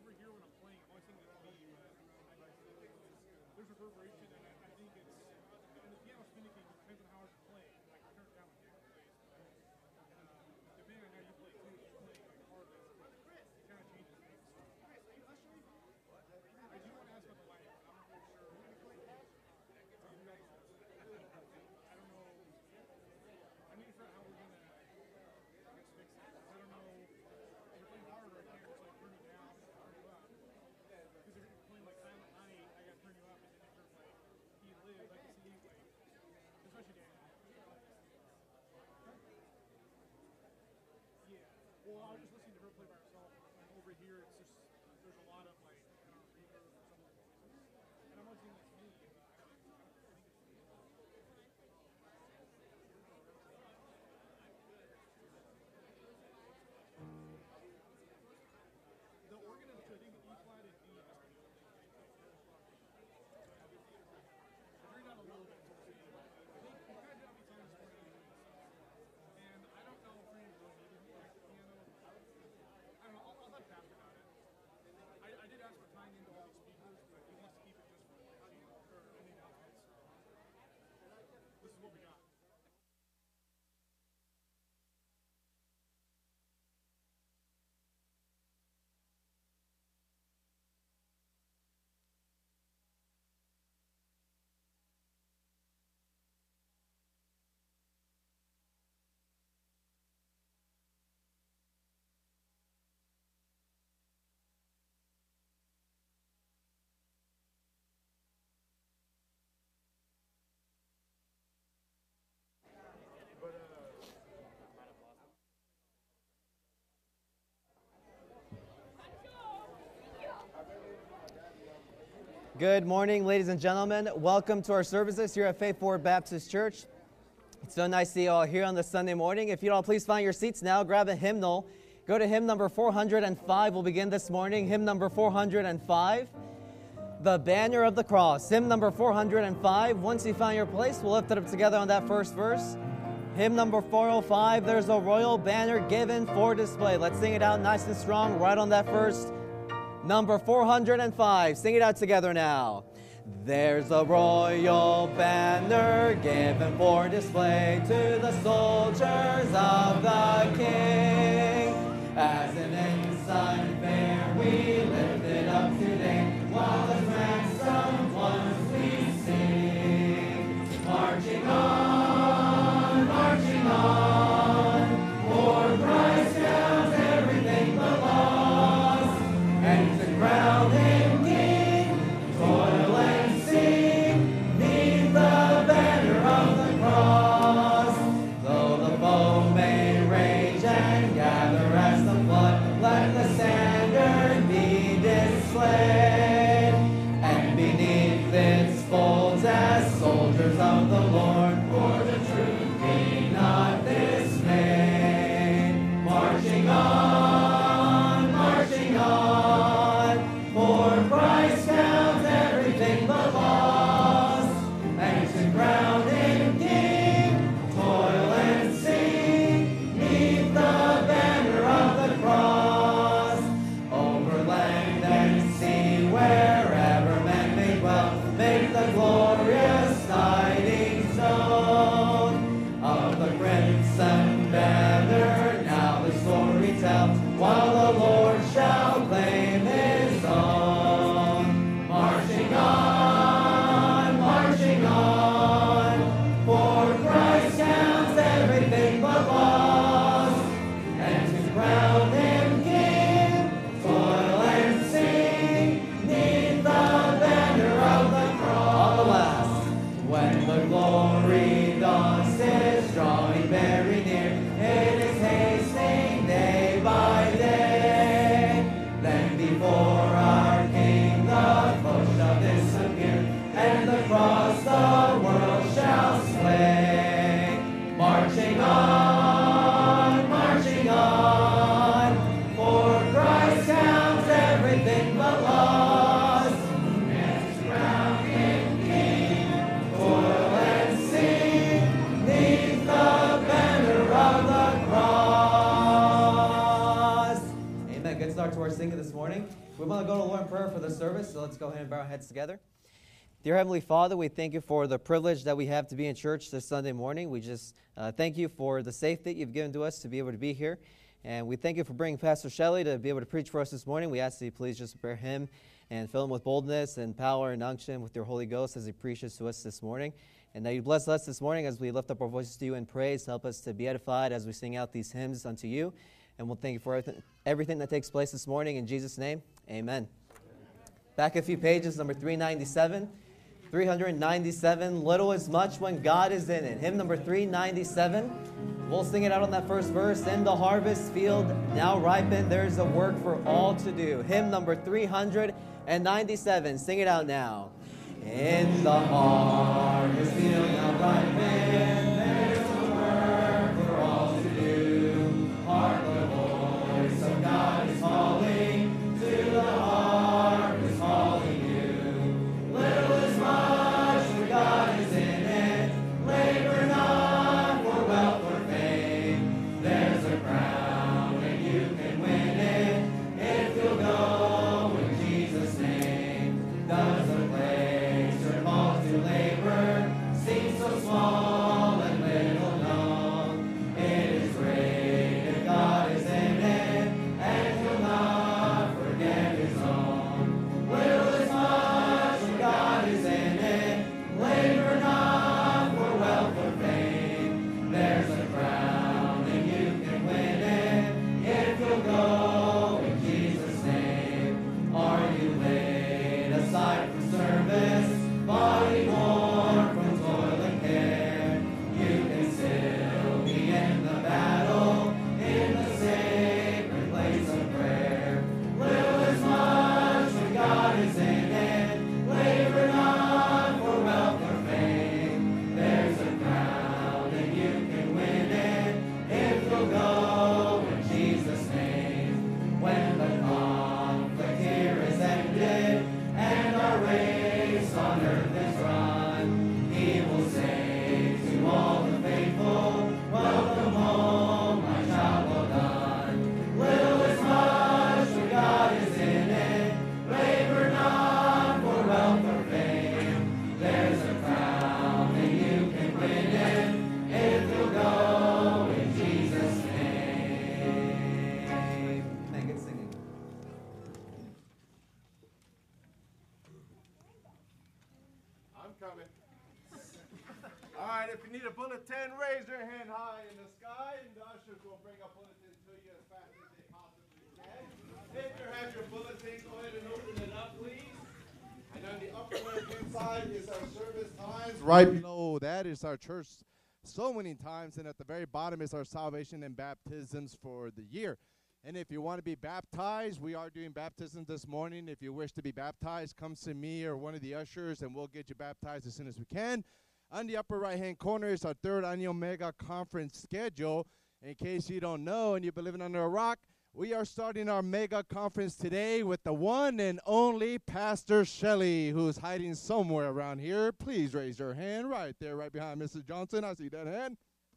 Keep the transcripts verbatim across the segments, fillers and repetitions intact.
Good morning, ladies and gentlemen. Welcome to our services here at Faith Forward Baptist Church. It's so nice to see you all here on this Sunday morning. If you'd all please find your seats now, grab a hymnal. Go to hymn number four hundred five. We'll begin this morning. Hymn number four hundred five, The Banner of the Cross. Hymn number four hundred five. Once you find your place, we'll lift it up together on that first verse. Hymn number four oh five, There's a Royal Banner Given for Display. Let's sing it out nice and strong right on that first. Number four hundred five. Sing it out together now. There's a royal banner given for display to the soldiers of the King. As an ensign fair we lift it up today, while as ransomed ones we sing. Marching on, marching on, for Christ counts everything but loss, and to crown him King, toil and sing, neath the banner of the cross. Though the foe may rage and gather as the flood, let the standard be displayed, and beneath its folds as soldiers of the Lord, for the truth be not dismayed. Marching on, marching on, for Christ counts everything but loss, and to crown him King, toil and sing, neath the banner of the cross. Over land and sea, wherever men may dwell, make the glorious tidings known of the crimson banner. Now the story tell, while the Lord shall claim his own. Marching on, marching on, for Christ counts everything but loss, and to crown him King, toil and sing, neath the banner of the cross. On the last, when the glory dawns, 'tis drawing very near, it is hastening day by day. start to our singing this morning. We want to go to the Lord in prayer for the service, so let's go ahead and bow our heads together. Dear Heavenly Father, we thank you for the privilege that we have to be in church this Sunday morning. We just uh, thank you for the safety you've given to us to be able to be here. And we thank you for bringing Pastor Shelley to be able to preach for us this morning. We ask that you please just prepare him and fill him with boldness and power and unction with your Holy Ghost as he preaches to us this morning. And that you bless us this morning as we lift up our voices to you in praise. Help us to be edified as we sing out these hymns unto you. And we'll thank you for everything that takes place this morning. In Jesus' name, amen. Back a few pages, number three ninety-seven. three ninety-seven, Little is Much When God is in it. Hymn number three ninety-seven. We'll sing it out on that first verse. In the harvest field now ripened, there's a work for all to do. Hymn number three ninety-seven. Sing it out now. In the harvest field now ripened, there's a work for all to do. Hark the voice of God is calling, to the harvest calling you. Little is much when God is in it, labor not for wealth or fame. There's a crown and you can win it, if you'll go in Jesus' name. Does the place you're called to labor seem so small and little known? It is great if God is in it, and he'll not forget his own. Little is much when God is in it, labor not for wealth or fame. There's a crown and you can win it, if you'll go in Jesus' name. Are you laid aside from service, body worn from toil and care? You can still be in the battle, in the sacred place of prayer. Little is much when God is in it, labor not for wealth or fame. There's a crown and you can win it, if you'll go in Jesus' name. When the conflict here is ended, and our race on earth is run, he will say to all the faithful, welcome home, my child, well done. Little is much when God is in it, labor not for wealth or fame. There's a crown and you can win it, if you'll go in Jesus' name. Thank you, singing. I'm coming. All right, if you need a bulletin, raise your hand high in the sky, and the ushers will bring a bulletin to you as fast as they possibly can. If you have your bulletin, go ahead and open it up, please. And on the upper left-hand side is our service times. Right below that is our church soul winning times, and at the very bottom is our salvation and baptisms for the year. And if you want to be baptized, we are doing baptism this morning. If you wish to be baptized, come see me or one of the ushers, and we'll get you baptized as soon as we can. On the upper right-hand corner is our third annual mega conference schedule. In case you don't know and you've been living under a rock, we are starting our mega conference today with the one and only Pastor Shelley, who's hiding somewhere around here. Please raise your hand right there, right behind Missus Johnson. I see that hand.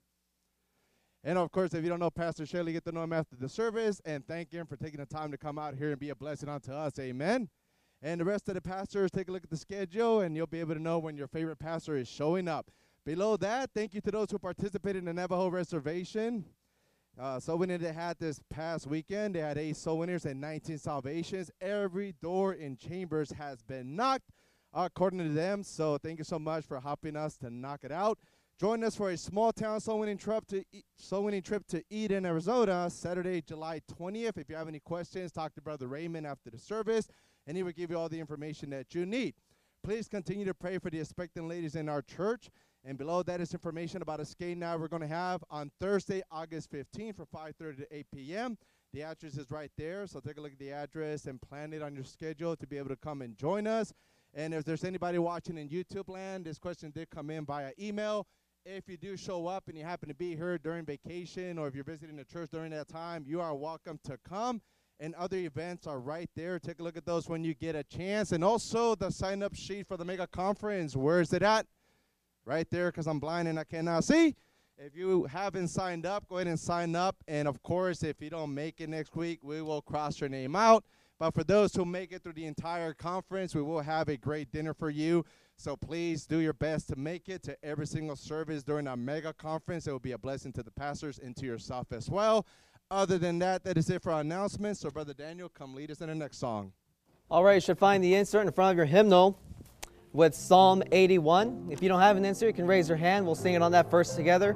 And, of course, if you don't know Pastor Shelley, get to know him after the service, and thank him for taking the time to come out here and be a blessing unto us. Amen. And the rest of the pastors, take a look at the schedule, and you'll be able to know when your favorite pastor is showing up. Below that, thank you to those who participated in the Navajo Reservation. Uh, soul winning they had this past weekend. They had eight soul winners and nineteen salvations. Every door in Chambers has been knocked, according to them. So thank you so much for helping us to knock it out. Join us for a small town soul winning trip to e- soul winning trip to Eden, Arizona, Saturday, July twentieth. If you have any questions, talk to Brother Raymond after the service, and he will give you all the information that you need. Please continue to pray for the expectant ladies in our church. And below that is information about a skate night we're going to have on Thursday, August fifteenth from five thirty to eight p.m. The address is right there, so take a look at the address and plan it on your schedule to be able to come and join us. And if there's anybody watching in YouTube land, this question did come in via email. If you do show up and you happen to be here during vacation, or if you're visiting the church during that time, you are welcome to come. And other events are right there. Take a look at those when you get a chance. And also the sign-up sheet for the mega conference. Where is it at? Right there, because I'm blind and I cannot see. If you haven't signed up, go ahead and sign up. And, of course, if you don't make it next week, we will cross your name out. But for those who make it through the entire conference, we will have a great dinner for you. So please do your best to make it to every single service during our mega conference. It will be a blessing to the pastors and to yourself as well. Other than that, that is it for our announcements. So, Brother Daniel, come lead us in the next song. All right, you should find the insert in front of your hymnal with Psalm eighty-one. If you don't have an insert, you can raise your hand. We'll sing it on that verse together.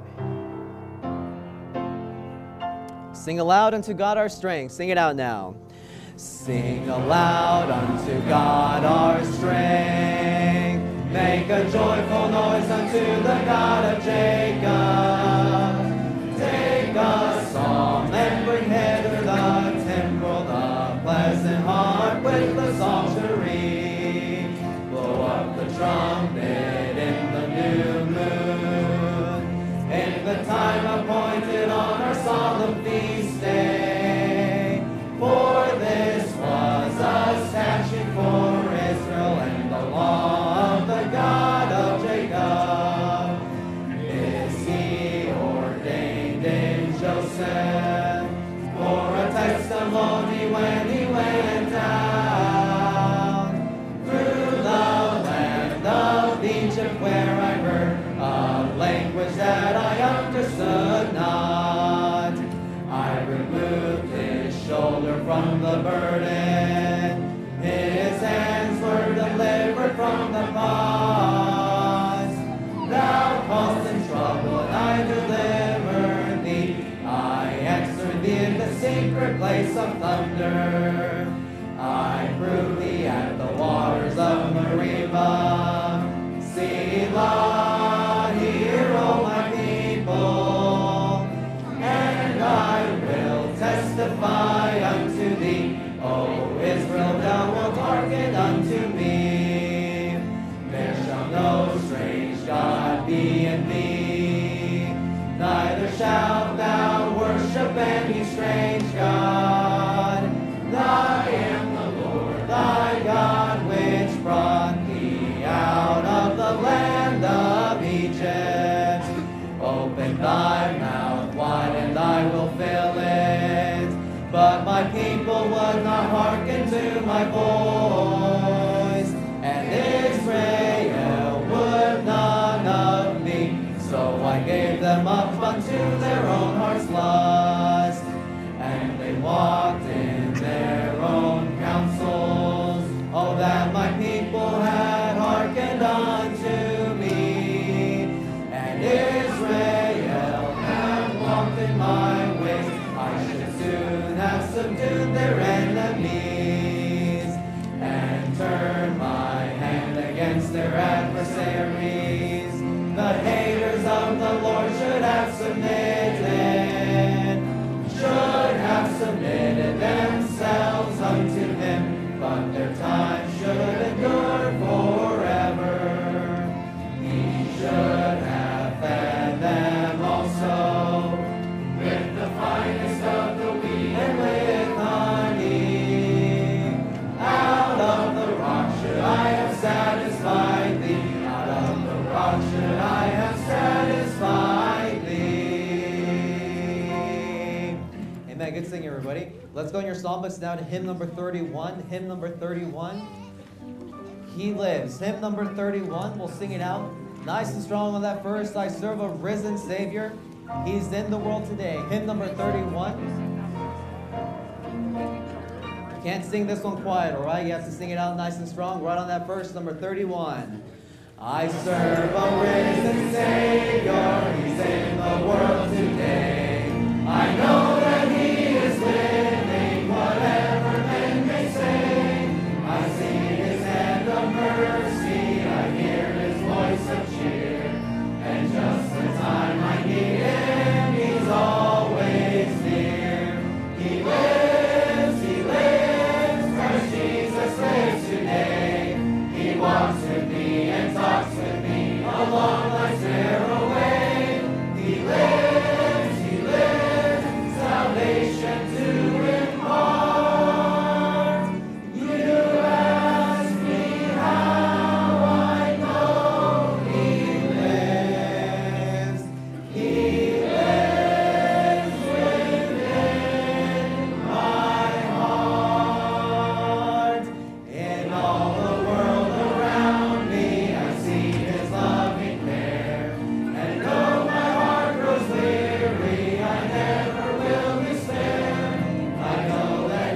Sing aloud unto God our strength. Sing it out now. Sing aloud unto God our strength. Make a joyful noise unto the God of Jacob. Take a psalm and bring hither the timbrel, the pleasant harp with the psaltery. Blow up the trumpet in the new moon, in the time appointed on our solemn feast day. For this was a statute for Israel and the law of the God of Jacob. This he ordained in Joseph for a testimony when he went down through the land of Egypt, where I heard a language that I understood not. I removed his shoulder from the burden, his hands were delivered from the bonds. Thou caused in trouble, and I delivered thee. I answered thee in the secret place of thunder. I proved thee at the waters of Meribah. Selah, hear, O my people, and I will testify unto thee. O Israel, thou wilt hearken unto me. There shall no strange God be in thee, neither shalt thou worship any strange God. I am the Lord thy God, which brought thee out of the land of Egypt. Open thy mouth wide, and I will fill it. But my people would not hearken to my voice, and Israel would none of me. So I gave them up unto their own heart's lust, and they walked in their own counsels. Oh, that my people had hearkened unto me, and Israel had walked in my ways, I should soon have subdued their enemies, and turned my hand against their adversaries. The haters of the Lord should have submitted, should have submitted themselves unto him, but their time should endure forever. He should have fed them also with the finest of the wheat and with honey. Out of the rock should I have satisfied thee, out of the rock should I have satisfied thee. Amen. Good singing, everybody. Let's go in your psalm books now to hymn number thirty-one. Hymn number thirty-one. He lives. Hymn number thirty-one. We'll sing it out nice and strong on that verse. I serve a risen Savior. He's in the world today. Hymn number thirty-one. You can't sing this one quiet, all right? You have to sing it out nice and strong right on that verse, number thirty-one. I serve a risen Savior. He's in the world today. I know that he is living, whatever men may say. I see his hand of mercy. I hear his voice of cheer. And just the time I need him, he's always near. He lives, he lives, Christ Jesus lives today. He walks with me and talks with me along life's narrow way. He lives, he lives,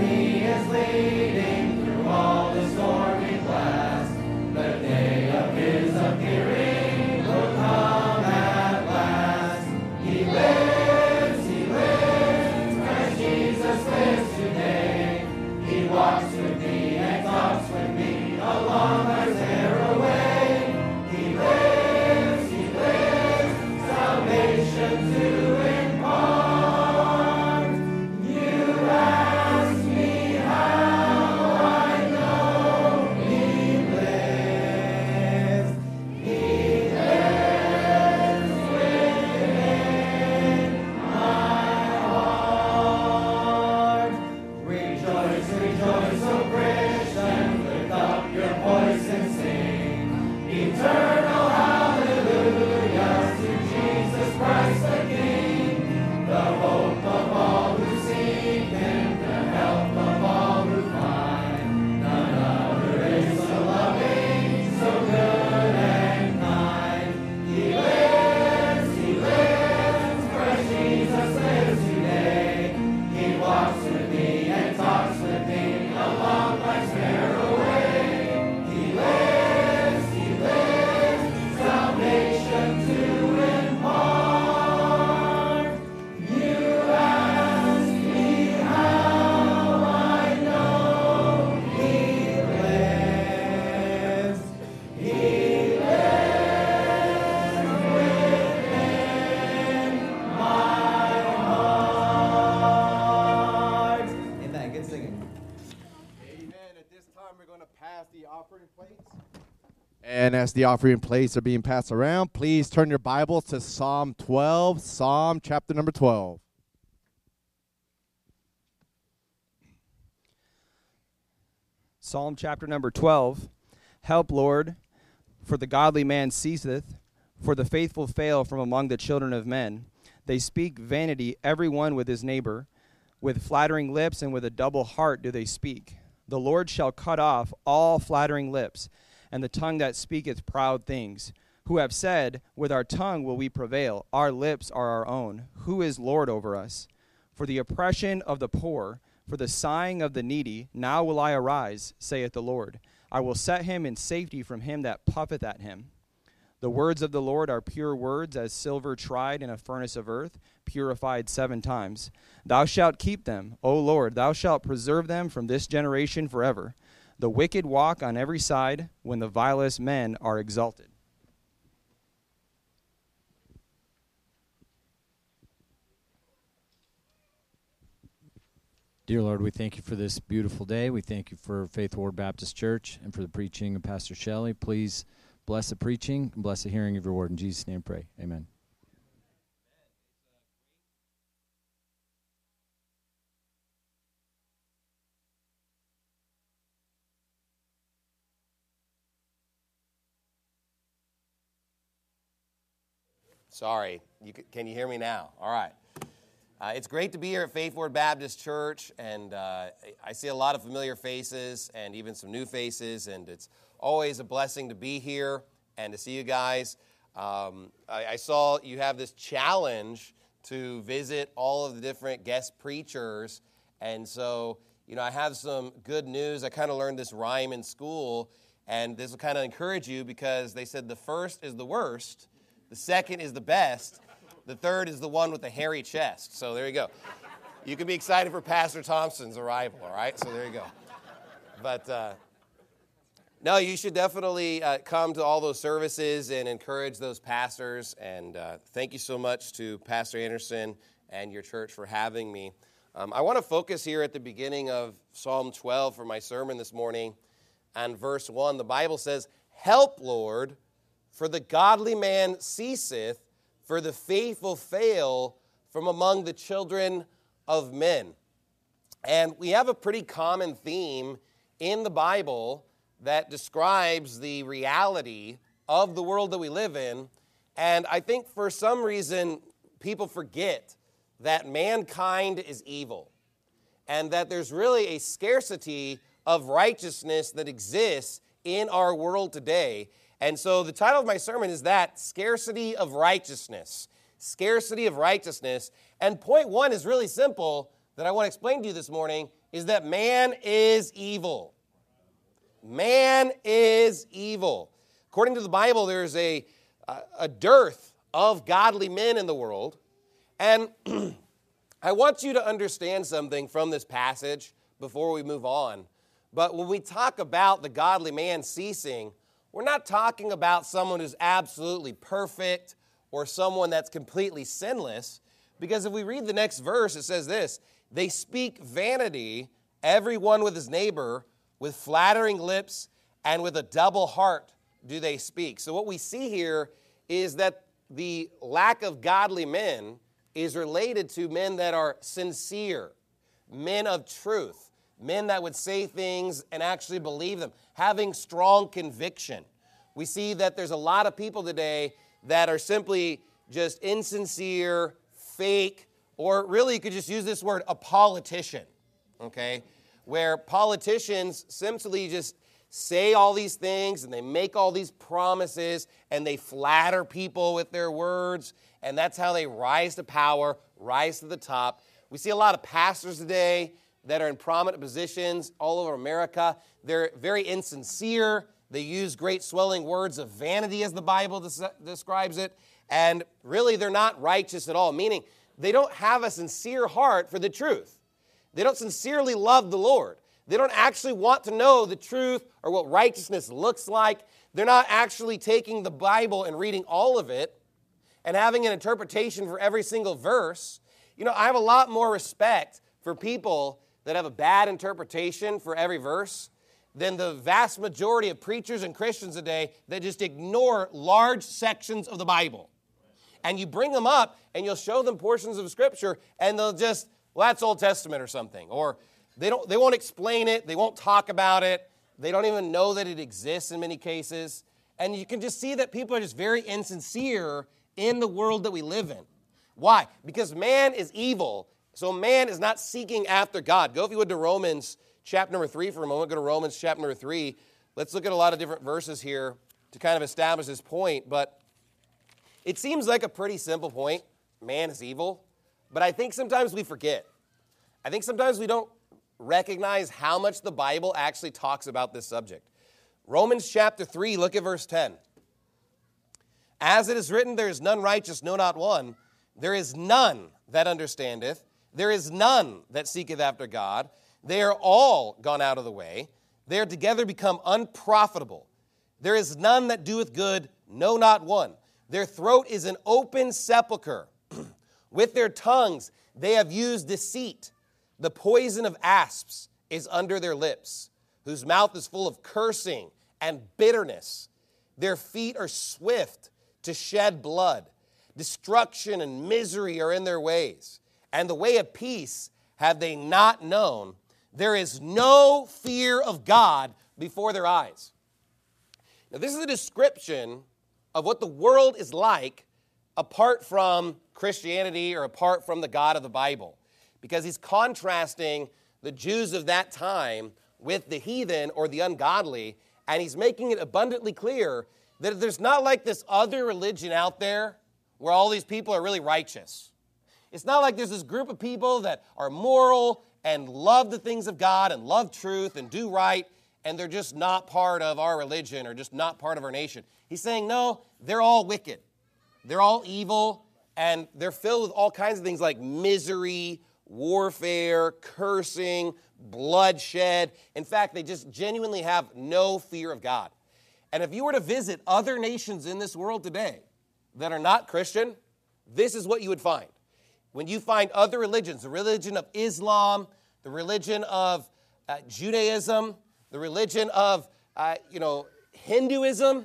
And as the offering plates are being passed around, please turn your Bibles to Psalm twelve, Psalm chapter number twelve. Psalm chapter number twelve. Help, Lord, for the godly man ceaseth, for the faithful fail from among the children of men. They speak vanity, every one with his neighbor. With flattering lips and with a double heart do they speak. The Lord shall cut off all flattering lips, and the tongue that speaketh proud things. Who have said, with our tongue will we prevail, our lips are our own. Who is Lord over us? For the oppression of the poor, for the sighing of the needy, now will I arise, saith the Lord. I will set him in safety from him that puffeth at him. The words of the Lord are pure words, as silver tried in a furnace of earth, purified seven times. Thou shalt keep them, O Lord, thou shalt preserve them from this generation forever. The wicked walk on every side when the vilest men are exalted. Dear Lord, we thank you for this beautiful day. We thank you for Faith Ward Baptist Church and for the preaching of Pastor Shelley. Please bless the preaching and bless the hearing of your word. In Jesus' name pray. Amen. Sorry, you, can you hear me now? All right. Uh, it's great to be here at Faith Ward Baptist Church, and uh, I see a lot of familiar faces and even some new faces, and it's always a blessing to be here and to see you guys. Um, I, I saw you have this challenge to visit all of the different guest preachers, and so, you know, I have some good news. I kind of learned this rhyme in school, and this will kind of encourage you because they said the first is the worst, the second is the best, the third is the one with the hairy chest. So there you go. You can be excited for Pastor Thompson's arrival, all right? So there you go. But uh, no, you should definitely uh, come to all those services and encourage those pastors. And uh, thank you so much to Pastor Anderson and your church for having me. Um, I want to focus here at the beginning of Psalm twelve for my sermon this morning on verse one. The Bible says, "Help, Lord, for the godly man ceaseth, for the faithful fail from among the children of men." And we have a pretty common theme in the Bible that describes the reality of the world that we live in. And I think for some reason, people forget that mankind is evil and that there's really a scarcity of righteousness that exists in our world today. And so the title of my sermon is that, Scarcity of Righteousness. Scarcity of Righteousness. And point one is really simple that I want to explain to you this morning, is that man is evil. Man is evil. According to the Bible, there's a, a dearth of godly men in the world. And I want you to understand something from this passage before we move on. But when we talk about the godly man ceasing, we're not talking about someone who's absolutely perfect or someone that's completely sinless. Because if we read the next verse, it says this: they speak vanity, everyone with his neighbor, with flattering lips and with a double heart do they speak. So what we see here is that the lack of godly men is related to men that are sincere, men of truth, men that would say things and actually believe them, having strong conviction. We see that there's a lot of people today that are simply just insincere, fake, or really you could just use this word, a politician, okay? Where politicians simply just say all these things and they make all these promises and they flatter people with their words, and that's how they rise to power, rise to the top. We see a lot of pastors today that are in prominent positions all over America. They're very insincere. They use great swelling words of vanity, as the Bible des- describes it, and really they're not righteous at all, meaning they don't have a sincere heart for the truth. They don't sincerely love the Lord. They don't actually want to know the truth or what righteousness looks like. They're not actually taking the Bible and reading all of it and having an interpretation for every single verse. You know, I have a lot more respect for people that have a bad interpretation for every verse than the vast majority of preachers and Christians today that just ignore large sections of the Bible. And you bring them up and you'll show them portions of Scripture and they'll just, well, that's Old Testament or something. Or they don't, they won't explain it. They won't talk about it. They don't even know that it exists in many cases. And you can just see that people are just very insincere in the world that we live in. Why? Because man is evil. So man is not seeking after God. Go, if you would, to Romans chapter number three for a moment. Go to Romans chapter number three. Let's look at a lot of different verses here to kind of establish this point. But it seems like a pretty simple point. Man is evil. But I think sometimes we forget. I think sometimes we don't recognize how much the Bible actually talks about this subject. Romans chapter three, look at verse ten. As it is written, there is none righteous, no, not one. There is none that understandeth. There is none that seeketh after God. They are all gone out of the way. They are together become unprofitable. There is none that doeth good, no, not one. Their throat is an open sepulchre. With their tongues they have used deceit. The poison of asps is under their lips, whose mouth is full of cursing and bitterness. Their feet are swift to shed blood. Destruction and misery are in their ways, and the way of peace have they not known. There is no fear of God before their eyes. Now, this is a description of what the world is like apart from Christianity or apart from the God of the Bible, because he's contrasting the Jews of that time with the heathen or the ungodly, and he's making it abundantly clear that there's not like this other religion out there where all these people are really righteous. It's not like there's this group of people that are moral and love the things of God and love truth and do right, and they're just not part of our religion or just not part of our nation. He's saying, no, they're all wicked. They're all evil, and they're filled with all kinds of things like misery, warfare, cursing, bloodshed. In fact, they just genuinely have no fear of God. And if you were to visit other nations in this world today that are not Christian, this is what you would find. When you find other religions, the religion of Islam, the religion of uh, Judaism, the religion of, uh, you know, Hinduism,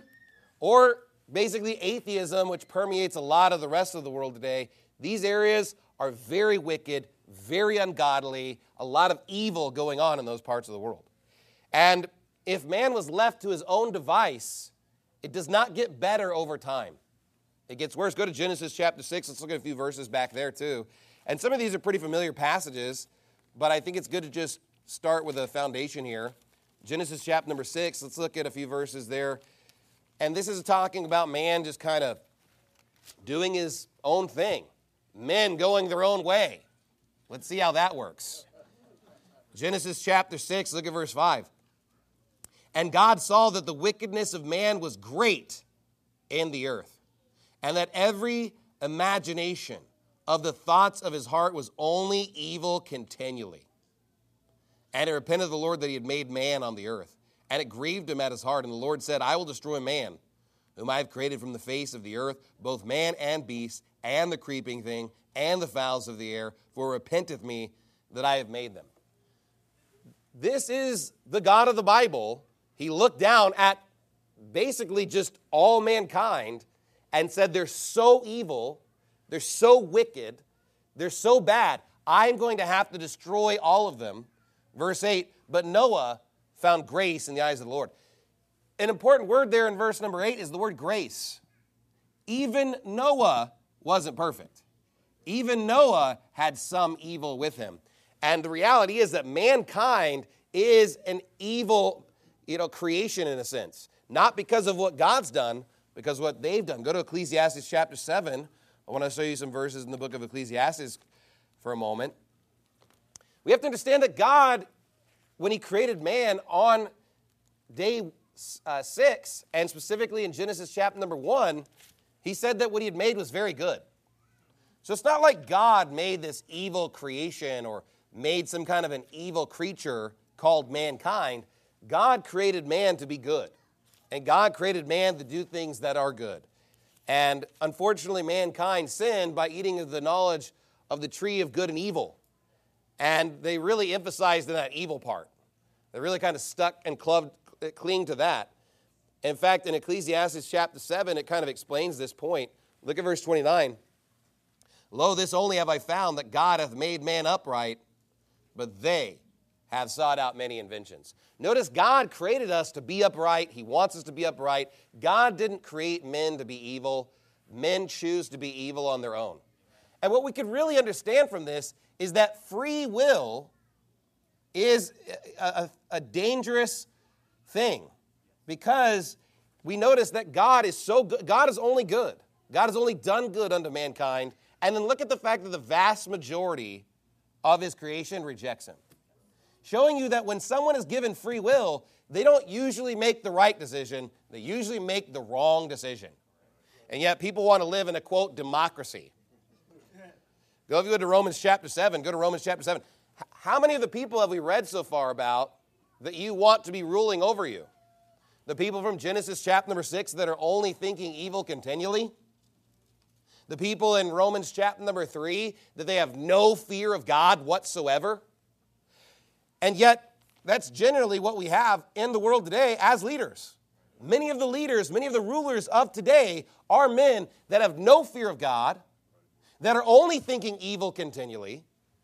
or basically atheism, which permeates a lot of the rest of the world today, these areas are very wicked, very ungodly, a lot of evil going on in those parts of the world. And if man was left to his own device, it does not get better over time. It gets worse. Go to Genesis chapter six. Let's look at a few verses back there too. And some of these are pretty familiar passages, but I think it's good to just start with a foundation here. Genesis chapter number six. Let's look at a few verses there. And this is talking about man just kind of doing his own thing. Men going their own way. Let's see how that works. Genesis chapter six, look at verse five. And God saw that the wickedness of man was great in the earth, and that every imagination of the thoughts of his heart was only evil continually. And he repented of the Lord that he had made man on the earth, and it grieved him at his heart. And the Lord said, I will destroy man, whom I have created from the face of the earth, both man and beast, and the creeping thing, and the fowls of the air, for it repenteth me that I have made them. This is the God of the Bible. He looked down at basically just all mankind and said, they're so evil, they're so wicked, they're so bad, I'm going to have to destroy all of them. Verse eight, but Noah found grace in the eyes of the Lord. An important word there in verse number eight is the word grace. Even Noah wasn't perfect. Even Noah had some evil with him. And the reality is that mankind is an evil, you know, creation in a sense. Not because of what God's done, because of what they've done. Go to Ecclesiastes chapter seven. I want to show you some verses in the book of Ecclesiastes for a moment. We have to understand that God, when he created man on day uh, six, and specifically in Genesis chapter number one, he said that what he had made was very good. So it's not like God made this evil creation or made some kind of an evil creature called mankind. God created man to be good. And God created man to do things that are good. And unfortunately, mankind sinned by eating of the knowledge of the tree of good and evil. And they really emphasized in that evil part. They really kind of stuck and clubbed, cling to that. In fact, in Ecclesiastes chapter seven, it kind of explains this point. Look at verse twenty-nine. Lo, this only have I found, that God hath made man upright, but they have sought out many inventions. Notice God created us to be upright. He wants us to be upright. God didn't create men to be evil. Men choose to be evil on their own. And what we can really understand from this is that free will is a, a, a dangerous thing, because we notice that God is so good. God is only good. God has only done good unto mankind. And then look at the fact that the vast majority of his creation rejects him. Showing you that when someone is given free will, they don't usually make the right decision. They usually make the wrong decision. And yet people want to live in a, quote, democracy. Go, if you go to Romans chapter seven, go to Romans chapter seven. How many of the people have we read so far about that you want to be ruling over you? The people from Genesis chapter number six that are only thinking evil continually? The people in Romans chapter number three that they have no fear of God whatsoever? And yet, that's generally what we have in the world today as leaders. Many of the leaders, many of the rulers of today are men that have no fear of God, that are only thinking evil continually.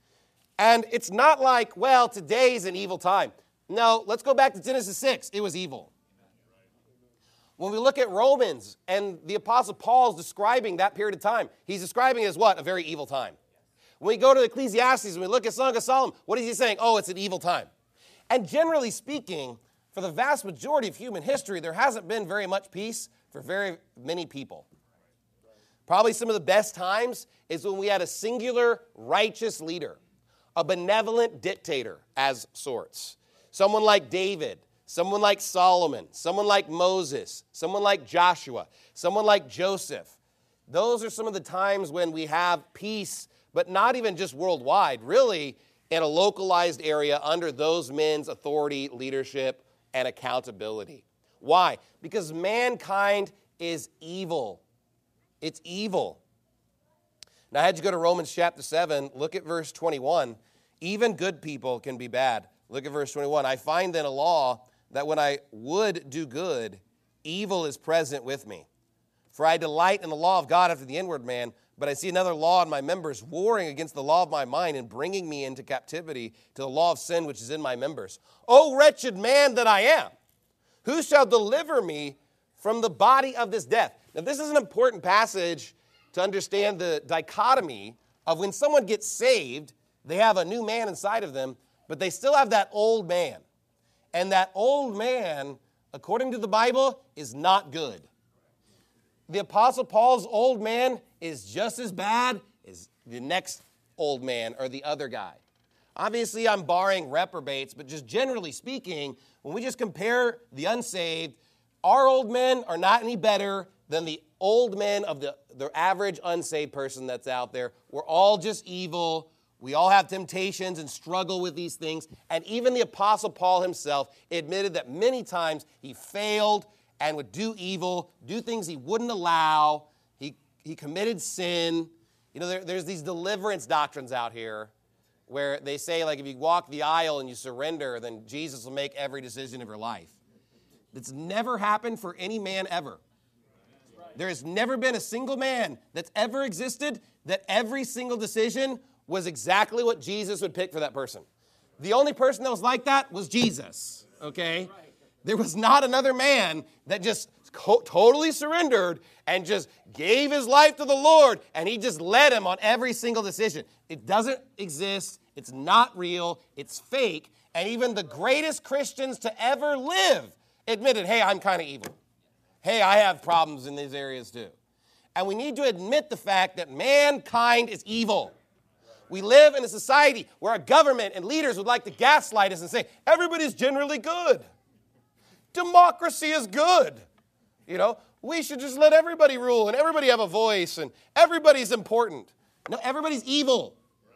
And it's not like, well, today's an evil time. No, let's go back to Genesis six. It was evil. When we look at Romans and the Apostle Paul's describing that period of time, he's describing it as what? A very evil time. When we go to Ecclesiastes and we look at Song of Solomon, what is he saying? Oh, it's an evil time. And generally speaking, for the vast majority of human history, there hasn't been very much peace for very many people. Probably some of the best times is when we had a singular righteous leader, a benevolent dictator as sorts. Someone like David, someone like Solomon, someone like Moses, someone like Joshua, someone like Joseph. Those are some of the times when we have peace, but not even just worldwide, really in a localized area under those men's authority, leadership, and accountability. Why? Because mankind is evil. It's evil. Now, I had you go to Romans chapter seven. Look at verse twenty-one. Even good people can be bad. Look at verse twenty-one. I find then a law that when I would do good, evil is present with me. For I delight in the law of God after the inward man, but I see another law in my members, warring against the law of my mind and bringing me into captivity to the law of sin which is in my members. O wretched man that I am, who shall deliver me from the body of this death? Now, this is an important passage to understand the dichotomy of when someone gets saved, they have a new man inside of them, but they still have that old man. And that old man, according to the Bible, is not good. The Apostle Paul's old man is just as bad as the next old man or the other guy. Obviously, I'm barring reprobates, but just generally speaking, when we just compare the unsaved, our old men are not any better than the old men of the, the average unsaved person that's out there. We're all just evil. We all have temptations and struggle with these things. And even the Apostle Paul himself admitted that many times he failed and would do evil, do things he wouldn't allow. He, he committed sin. You know, there, there's these deliverance doctrines out here where they say, like, if you walk the aisle and you surrender, then Jesus will make every decision of your life. It's never happened for any man ever. There has never been a single man that's ever existed that every single decision was exactly what Jesus would pick for that person. The only person that was like that was Jesus, okay? There was not another man that just co- totally surrendered and just gave his life to the Lord, and he just led him on every single decision. It doesn't exist. It's not real. It's fake. And even the greatest Christians to ever live admitted, hey, I'm kind of evil. Hey, I have problems in these areas too. And we need to admit the fact that mankind is evil. We live in a society where our government and leaders would like to gaslight us and say, everybody's generally good. Democracy is good. You know, we should just let everybody rule and everybody have a voice and everybody's important. No, everybody's evil.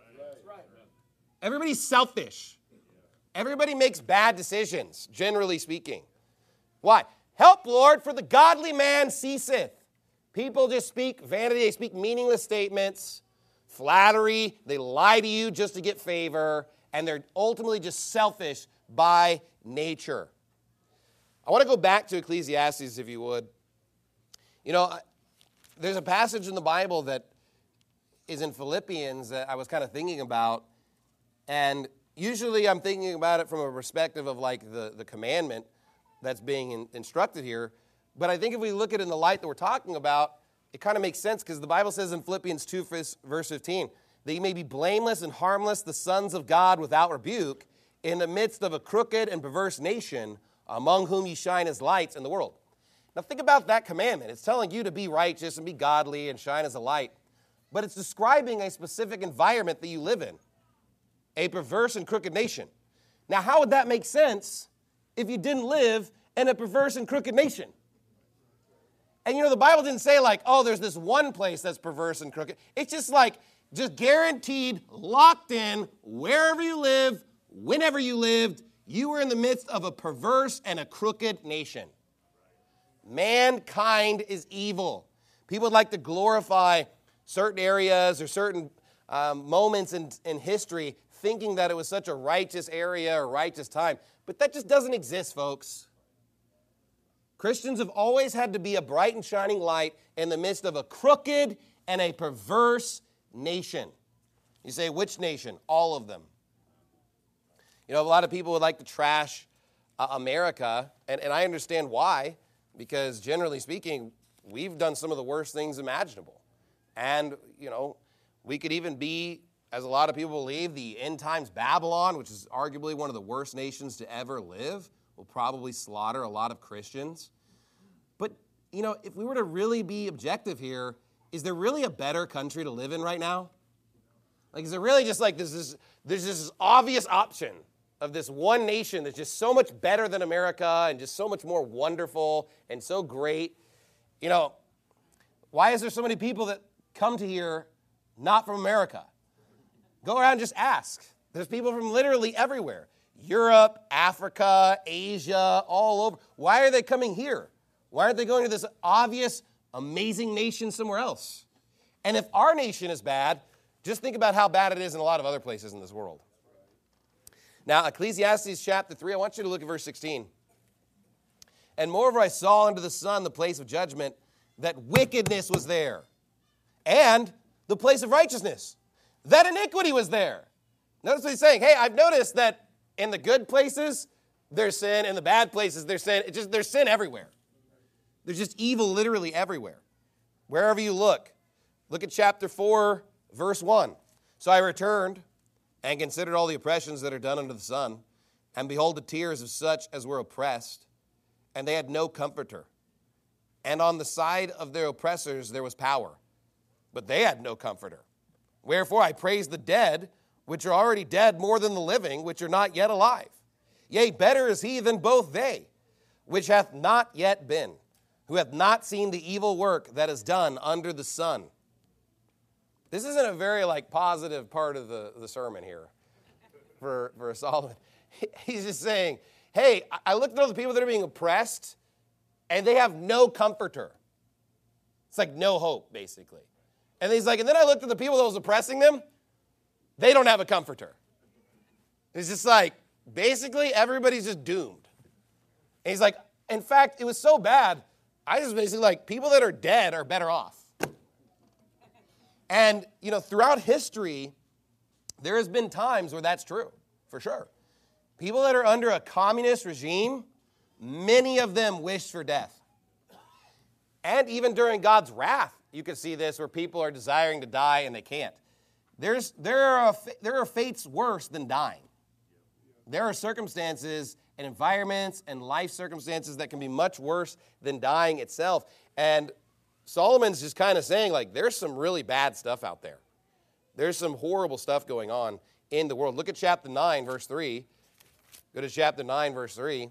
Everybody's selfish. Everybody makes bad decisions, generally speaking. Why? Help, Lord, for the godly man ceaseth. People just speak vanity. They speak meaningless statements, flattery. They lie to you just to get favor, and they're ultimately just selfish by nature. I want to go back to Ecclesiastes, if you would. You know, there's a passage in the Bible that is in Philippians that I was kind of thinking about, and usually I'm thinking about it from a perspective of like the, the commandment that's being in, instructed here. But I think if we look at it in the light that we're talking about, it kind of makes sense because the Bible says in Philippians two, verse fifteen, that you may be blameless and harmless, the sons of God without rebuke, in the midst of a crooked and perverse nation, among whom ye shine as lights in the world. Now think about that commandment. It's telling you to be righteous and be godly and shine as a light. But it's describing a specific environment that you live in, a perverse and crooked nation. Now how would that make sense if you didn't live in a perverse and crooked nation? And you know, the Bible didn't say like, oh, there's this one place that's perverse and crooked. It's just like, just guaranteed, locked in, wherever you live, whenever you lived, you were in the midst of a perverse and a crooked nation. Mankind is evil. People would like to glorify certain areas or certain um, moments in, in history thinking that it was such a righteous area or righteous time. But that just doesn't exist, folks. Christians have always had to be a bright and shining light in the midst of a crooked and a perverse nation. You say, which nation? All of them. You know, a lot of people would like to trash uh, America, and, and I understand why, because generally speaking, we've done some of the worst things imaginable. And, you know, we could even be, as a lot of people believe, the end times Babylon, which is arguably one of the worst nations to ever live, will probably slaughter a lot of Christians. But, you know, if we were to really be objective here, is there really a better country to live in right now? Like, is it really just like this is, there's this obvious option of this one nation that's just so much better than America and just so much more wonderful and so great? You know, why is there so many people that come to here not from America? Go around and just ask. There's people from literally everywhere. Europe, Africa, Asia, all over. Why are they coming here? Why aren't they going to this obvious, amazing nation somewhere else? And if our nation is bad, just think about how bad it is in a lot of other places in this world. Now, Ecclesiastes chapter three, I want you to look at verse sixteen. And moreover, I saw under the sun the place of judgment, that wickedness was there, and the place of righteousness, that iniquity was there. Notice what he's saying. Hey, I've noticed that in the good places, there's sin. In the bad places, there's sin. It just, there's sin everywhere. There's just evil literally everywhere. Wherever you look. Look at chapter four, verse one. So I returned and considered all the oppressions that are done under the sun, and behold, the tears of such as were oppressed, and they had no comforter. And on the side of their oppressors there was power, but they had no comforter. Wherefore I praised the dead which are already dead, more than the living, which are not yet alive. Yea, better is he than both they, which hath not yet been, who hath not seen the evil work that is done under the sun. This isn't a very like positive part of the, the sermon here for, for Solomon. He's just saying, hey, I looked at all the people that are being oppressed, and they have no comforter. It's like no hope, basically. And he's like, and then I looked at the people that was oppressing them, they don't have a comforter. It's just like, basically, everybody's just doomed. And he's like, in fact, it was so bad, I just basically like, people that are dead are better off. And, you know, throughout history, there has been times where that's true, for sure. People that are under a communist regime, many of them wish for death. And even during God's wrath, you can see this where people are desiring to die and they can't. There's, there, are, there are fates worse than dying. There are circumstances and environments and life circumstances that can be much worse than dying itself. And Solomon's just kind of saying, like, there's some really bad stuff out there. There's some horrible stuff going on in the world. Look at chapter nine, verse three. Go to chapter nine, verse three.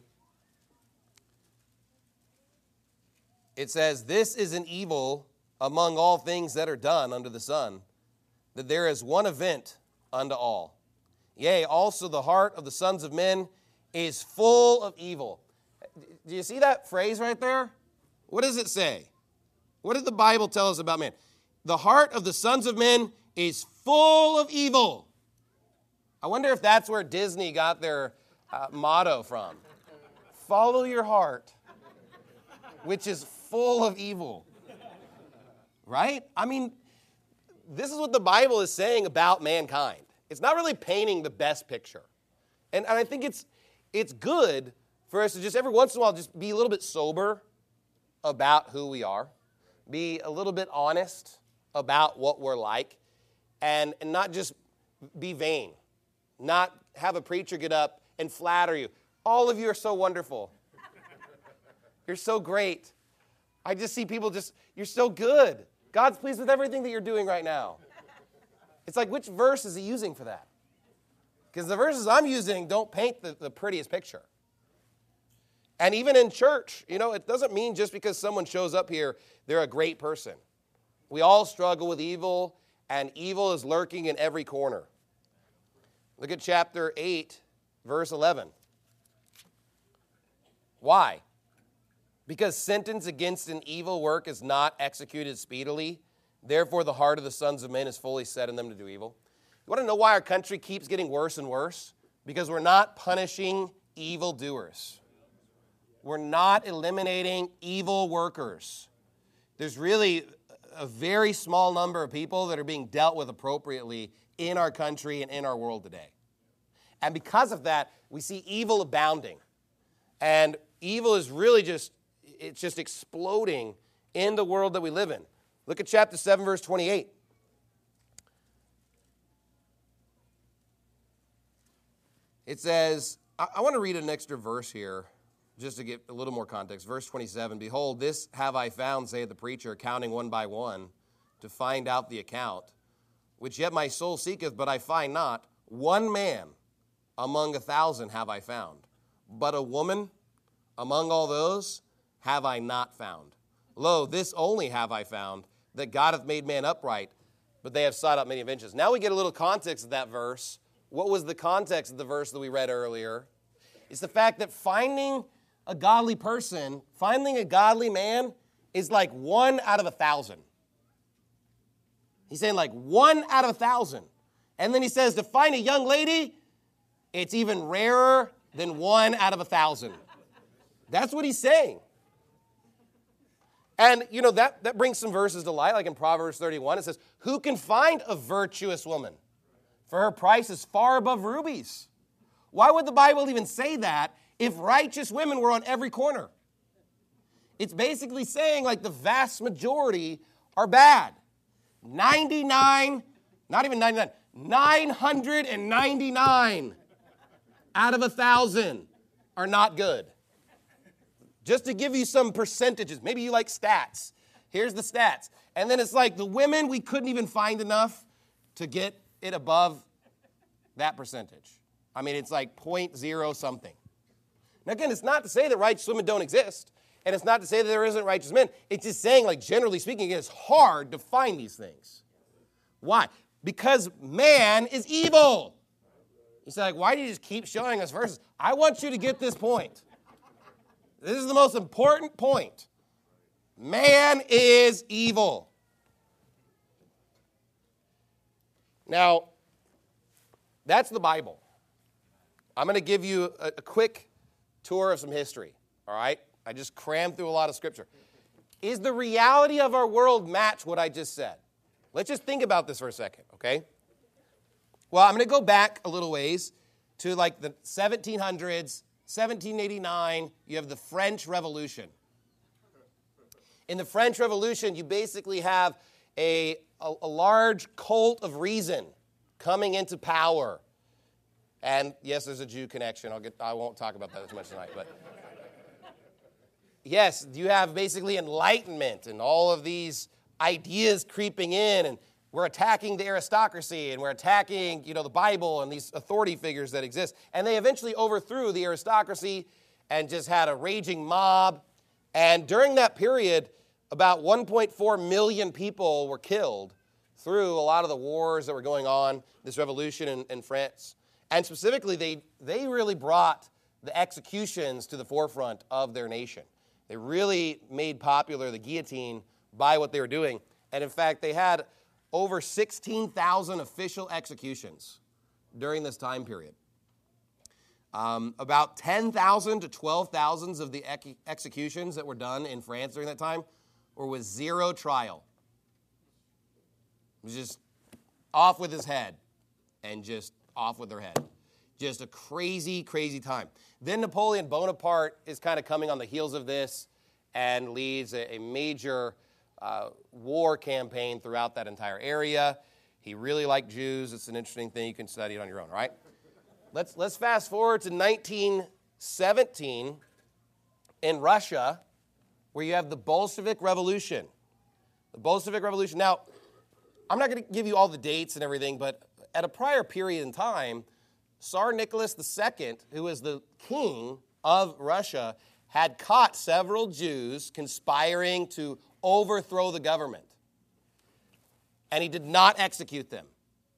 It says, this is an evil among all things that are done under the sun, that there is one event unto all. Yea, also the heart of the sons of men is full of evil. Do you see that phrase right there? What does it say? What did the Bible tell us about man? The heart of the sons of men is full of evil. I wonder if that's where Disney got their uh, motto from. Follow your heart, which is full of evil. Right? I mean, this is what the Bible is saying about mankind. It's not really painting the best picture. And, and I think it's it's good for us to just every once in a while just be a little bit sober about who we are. Be a little bit honest about what we're like. And, and not just be vain. Not have a preacher get up and flatter you. All of you are so wonderful. You're so great. I just see people just, you're so good. God's pleased with everything that you're doing right now. It's like, which verse is he using for that? Because the verses I'm using don't paint the, the prettiest picture. And even in church, you know, it doesn't mean just because someone shows up here, they're a great person. We all struggle with evil, and evil is lurking in every corner. Look at chapter eight, verse eleven. Why? Because sentence against an evil work is not executed speedily. Therefore, the heart of the sons of men is fully set in them to do evil. You want to know why our country keeps getting worse and worse? Because we're not punishing evildoers. We're not eliminating evil workers. There's really a very small number of people that are being dealt with appropriately in our country and in our world today. And because of that, we see evil abounding. And evil is really just, it's just exploding in the world that we live in. Look at chapter seven, verse twenty-eight. It says, I, I want to read an extra verse here, just to get a little more context. Verse twenty-seven, behold, this have I found, saith the preacher, counting one by one, to find out the account, which yet my soul seeketh, but I find not. One man among a thousand have I found, but a woman among all those have I not found. Lo, this only have I found, that God hath made man upright, but they have sought out many inventions. Now we get a little context of that verse. What was the context of the verse that we read earlier? It's the fact that finding a godly person, finding a godly man, is like one out of a thousand. He's saying like one out of a thousand. And then he says to find a young lady, it's even rarer than one out of a thousand. That's what he's saying. And, you know, that, that brings some verses to light, like in Proverbs thirty-one. It says, who can find a virtuous woman? For her price is far above rubies. Why would the Bible even say that if righteous women were on every corner? It's basically saying, like, the vast majority are bad. ninety-nine, not even ninety-nine, nine hundred ninety-nine out of a thousand are not good. Just to give you some percentages. Maybe you like stats. Here's the stats. And then it's like the women, we couldn't even find enough to get it above that percentage. I mean, it's like point zero something. Now, again, it's not to say that righteous women don't exist, and it's not to say that there isn't righteous men. It's just saying, like, generally speaking, it's hard to find these things. Why? Because man is evil. You say, like, why do you just keep showing us verses? I want you to get this point. This is the most important point. Man is evil. Now, that's the Bible. I'm going to give you a, a quick tour of some history, all right? I just crammed through a lot of scripture. Is the reality of our world match what I just said? Let's just think about this for a second, okay? Well, I'm going to go back a little ways to like the seventeen hundreds, seventeen eighty-nine, you have the French Revolution. In the French Revolution, you basically have a, a, a large cult of reason coming into power. And yes, there's a Jew connection. I'll get, I won't talk about that as much tonight. But yes, you have basically enlightenment and all of these ideas creeping in, and we're attacking the aristocracy, and we're attacking, you know, the Bible and these authority figures that exist. And they eventually overthrew the aristocracy and just had a raging mob. And during that period, about one point four million people were killed through a lot of the wars that were going on, this revolution in, in France. And specifically, they, they really brought the executions to the forefront of their nation. They really made popular the guillotine by what they were doing. And in fact, they had over sixteen thousand official executions during this time period. Um, about ten thousand to twelve thousand of the ex- executions that were done in France during that time were with zero trial. It was just off with his head and just off with their head. Just a crazy, crazy time. Then Napoleon Bonaparte is kind of coming on the heels of this and leads a, a major uh, war campaign throughout that entire area. He really liked Jews. It's an interesting thing. You can study it on your own, right? Let's, let's fast forward to nineteen seventeen in Russia, where you have the Bolshevik Revolution. The Bolshevik Revolution. Now, I'm not going to give you all the dates and everything, but at a prior period in time, Tsar Nicholas the Second, who was the king of Russia, had caught several Jews conspiring to overthrow the government. And he did not execute them.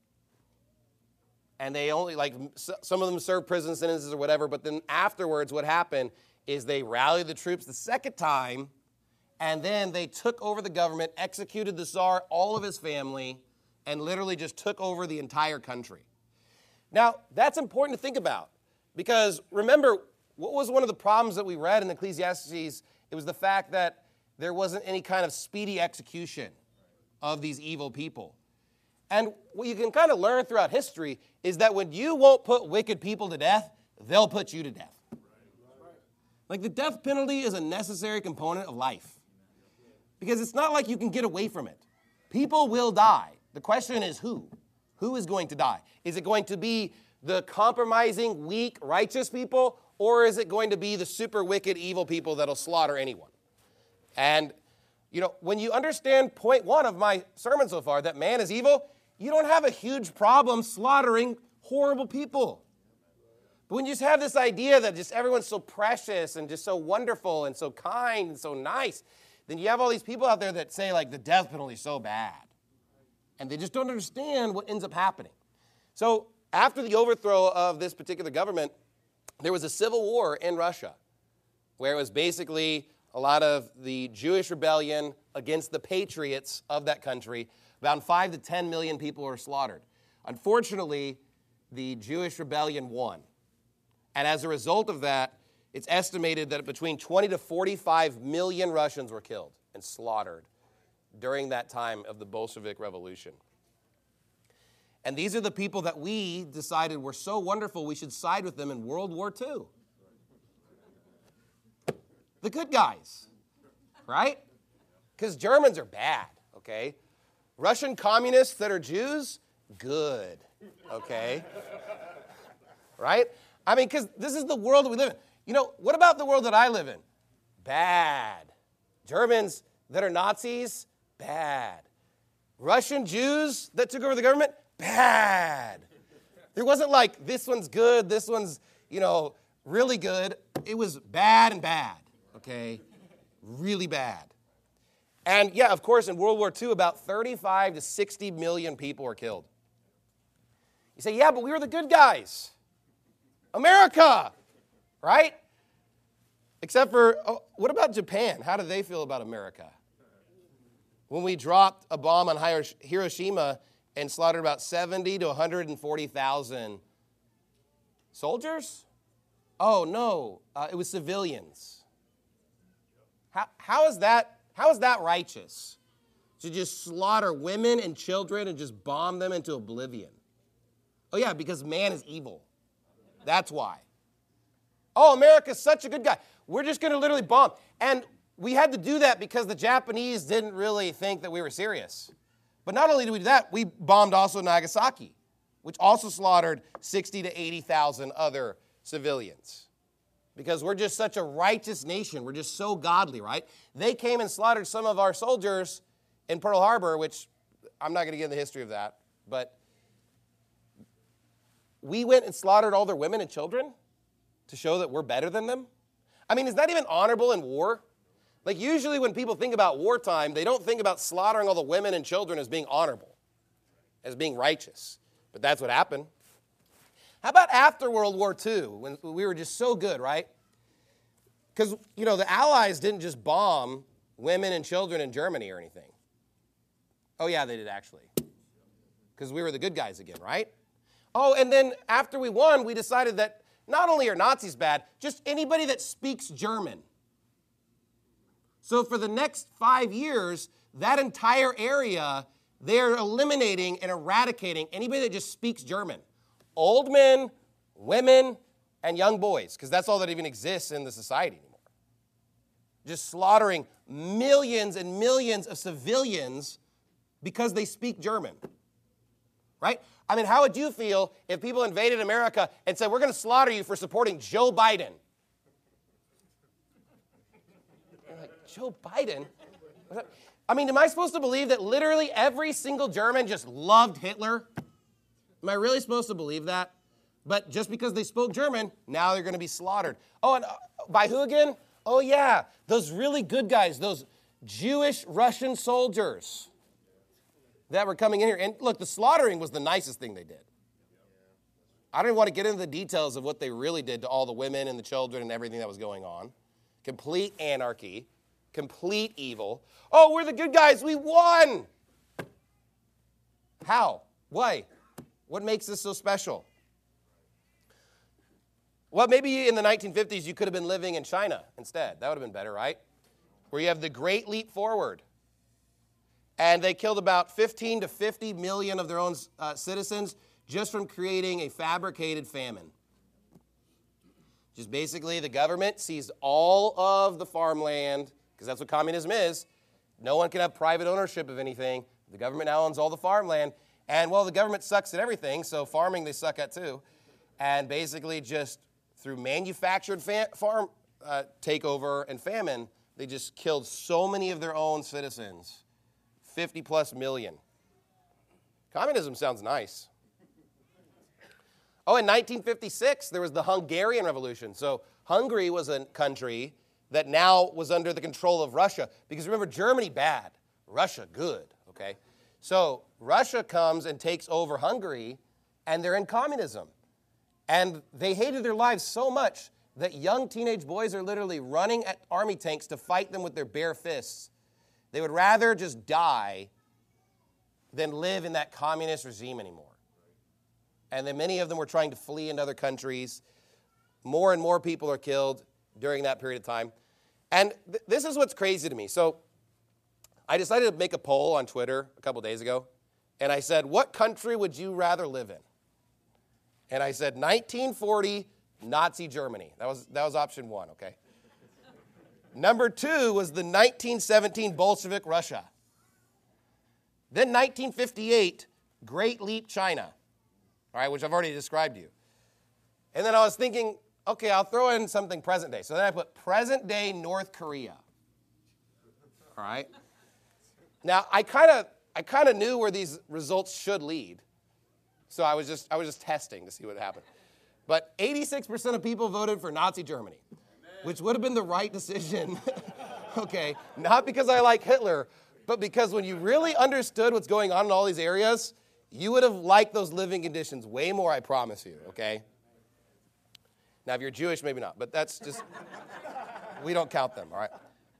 And they only, like, some of them served prison sentences or whatever, but then afterwards what happened is they rallied the troops the second time, and then they took over the government, executed the Tsar, all of his family, and literally just took over the entire country. Now, that's important to think about, because remember, what was one of the problems that we read in Ecclesiastes? It was the fact that there wasn't any kind of speedy execution of these evil people. And what you can kind of learn throughout history is that when you won't put wicked people to death, they'll put you to death. Like, the death penalty is a necessary component of life, because it's not like you can get away from it. People will die. The question is who? Who is going to die? Is it going to be the compromising, weak, righteous people, or is it going to be the super wicked, evil people that'll slaughter anyone? And, you know, when you understand point one of my sermon so far, that man is evil, you don't have a huge problem slaughtering horrible people. But when you just have this idea that just everyone's so precious and just so wonderful and so kind and so nice, then you have all these people out there that say, like, the death penalty is so bad. And they just don't understand what ends up happening. So after the overthrow of this particular government, there was a civil war in Russia where it was basically a lot of the Jewish rebellion against the patriots of that country. About five to ten million people were slaughtered. Unfortunately, the Jewish rebellion won. And as a result of that, it's estimated that between twenty to forty-five million Russians were killed and slaughtered during that time of the Bolshevik Revolution. And these are the people that we decided were so wonderful we should side with them in World War Two. The good guys, right? Because Germans are bad, okay? Russian communists that are Jews, good, okay? Right? I mean, because this is the world that we live in. You know, what about the world that I live in? Bad. Germans that are Nazis, bad. Russian Jews that took over the government, bad. There wasn't like, this one's good, this one's, you know, really good. It was bad and bad, okay? Really bad. And yeah, of course, in World War Two, about thirty-five to sixty million people were killed. You say, yeah, but we were the good guys. America, right? Except for, oh, what about Japan? How do they feel about America? When we dropped a bomb on Hiroshima and slaughtered about seventy to one hundred forty thousand soldiers? Oh, no, uh, it was civilians. How, how is that? How is that righteous? To just slaughter women and children and just bomb them into oblivion? Oh, yeah, because man is evil. That's why. Oh, America's such a good guy. We're just going to literally bomb. And we had to do that because the Japanese didn't really think that we were serious. But not only did we do that, we bombed also Nagasaki, which also slaughtered sixty to eighty thousand other civilians. Because we're just such a righteous nation. We're just so godly, right? They came and slaughtered some of our soldiers in Pearl Harbor, which I'm not going to get into the history of that. But we went and slaughtered all their women and children to show that we're better than them. I mean, is that even honorable in war? Like usually when people think about wartime, they don't think about slaughtering all the women and children as being honorable, as being righteous. But that's what happened. How about after World War Two, when we were just so good, right? Because, you know, the Allies didn't just bomb women and children in Germany or anything. Oh, yeah, they did actually. Because we were the good guys again, right? Oh, and then after we won, we decided that not only are Nazis bad, just anybody that speaks German. So for the next five years, that entire area, they're eliminating and eradicating anybody that just speaks German. Old men, women, and young boys, because that's all that even exists in the society anymore. Just slaughtering millions and millions of civilians because they speak German. Right? I mean, how would you feel if people invaded America and said, we're going to slaughter you for supporting Joe Biden? You're like, Joe Biden? I mean, am I supposed to believe that literally every single German just loved Hitler? Am I really supposed to believe that? But just because they spoke German, now they're going to be slaughtered. Oh, and uh, by who again? Oh, yeah, those really good guys, those Jewish Russian soldiers that were coming in here. And look, the slaughtering was the nicest thing they did. I don't even want to get into the details of what they really did to all the women and the children and everything that was going on. Complete anarchy, complete evil. Oh, we're the good guys. We won. How? Why? What makes this so special? Well, maybe in the nineteen fifties you could have been living in China instead. That would have been better, right? Where you have the Great Leap Forward. And they killed about fifteen to fifty million of their own uh, citizens just from creating a fabricated famine. Just basically the government seized all of the farmland, because that's what communism is. No one can have private ownership of anything. The government now owns all the farmland. And, well, the government sucks at everything, so farming they suck at too. And basically just through manufactured fa- farm uh, takeover and famine, they just killed so many of their own citizens, fifty plus million. Communism sounds nice. Oh, in nineteen fifty-six, there was the Hungarian Revolution. So Hungary was a country that now was under the control of Russia. Because remember, Germany, bad. Russia, good, okay? So Russia comes and takes over Hungary, and they're in communism. And they hated their lives so much that young teenage boys are literally running at army tanks to fight them with their bare fists. They would rather just die than live in that communist regime anymore. And then many of them were trying to flee into other countries. More and more people are killed during that period of time. And th- this is what's crazy to me. So I decided to make a poll on Twitter a couple days ago. And I said, what country would you rather live in? And I said nineteen forty, Nazi Germany. That was, that was option one, okay? Number two was the nineteen seventeen Bolshevik Russia. Then nineteen fifty-eight, Great Leap China, all right, which I've already described to you. And then I was thinking, okay, I'll throw in something present day. So then I put present day North Korea, all right? Now, I kind of I kind of knew where these results should lead. So I was just I was just testing to see what happened. But eighty-six percent of people voted for Nazi Germany, which would have been the right decision. Okay, not because I like Hitler, but because when you really understood what's going on in all these areas, you would have liked those living conditions way more, I promise you, okay? Now, if you're Jewish, maybe not, but that's just, we don't count them, all right?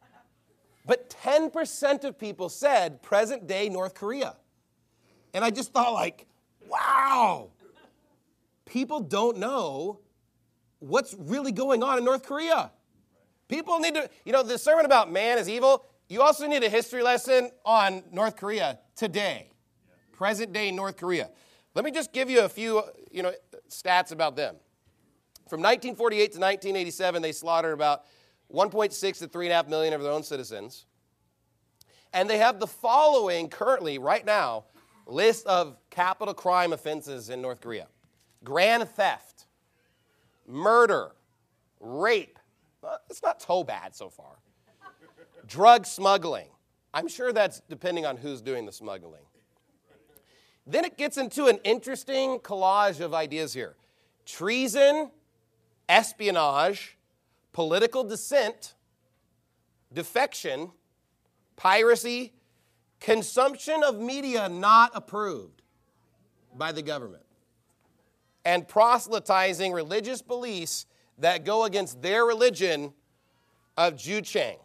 But ten percent of people said present-day North Korea. And I just thought, like, wow, people don't know what's really going on in North Korea. People need to, you know, the sermon about man is evil, you also need a history lesson on North Korea today, present-day North Korea. Let me just give you a few, you know, stats about them. From nineteen forty-eight to nineteen eighty-seven, they slaughtered about one point six to three point five million of their own citizens. And they have the following currently, right now, list of capital crime offenses in North Korea. Grand theft, murder, rape. Well, it's not so bad so far. Drug smuggling. I'm sure that's depending on who's doing the smuggling. Then it gets into an interesting collage of ideas here. Treason, espionage, political dissent, defection, piracy, consumption of media not approved by the government, and proselytizing religious beliefs that go against their religion of Juchang.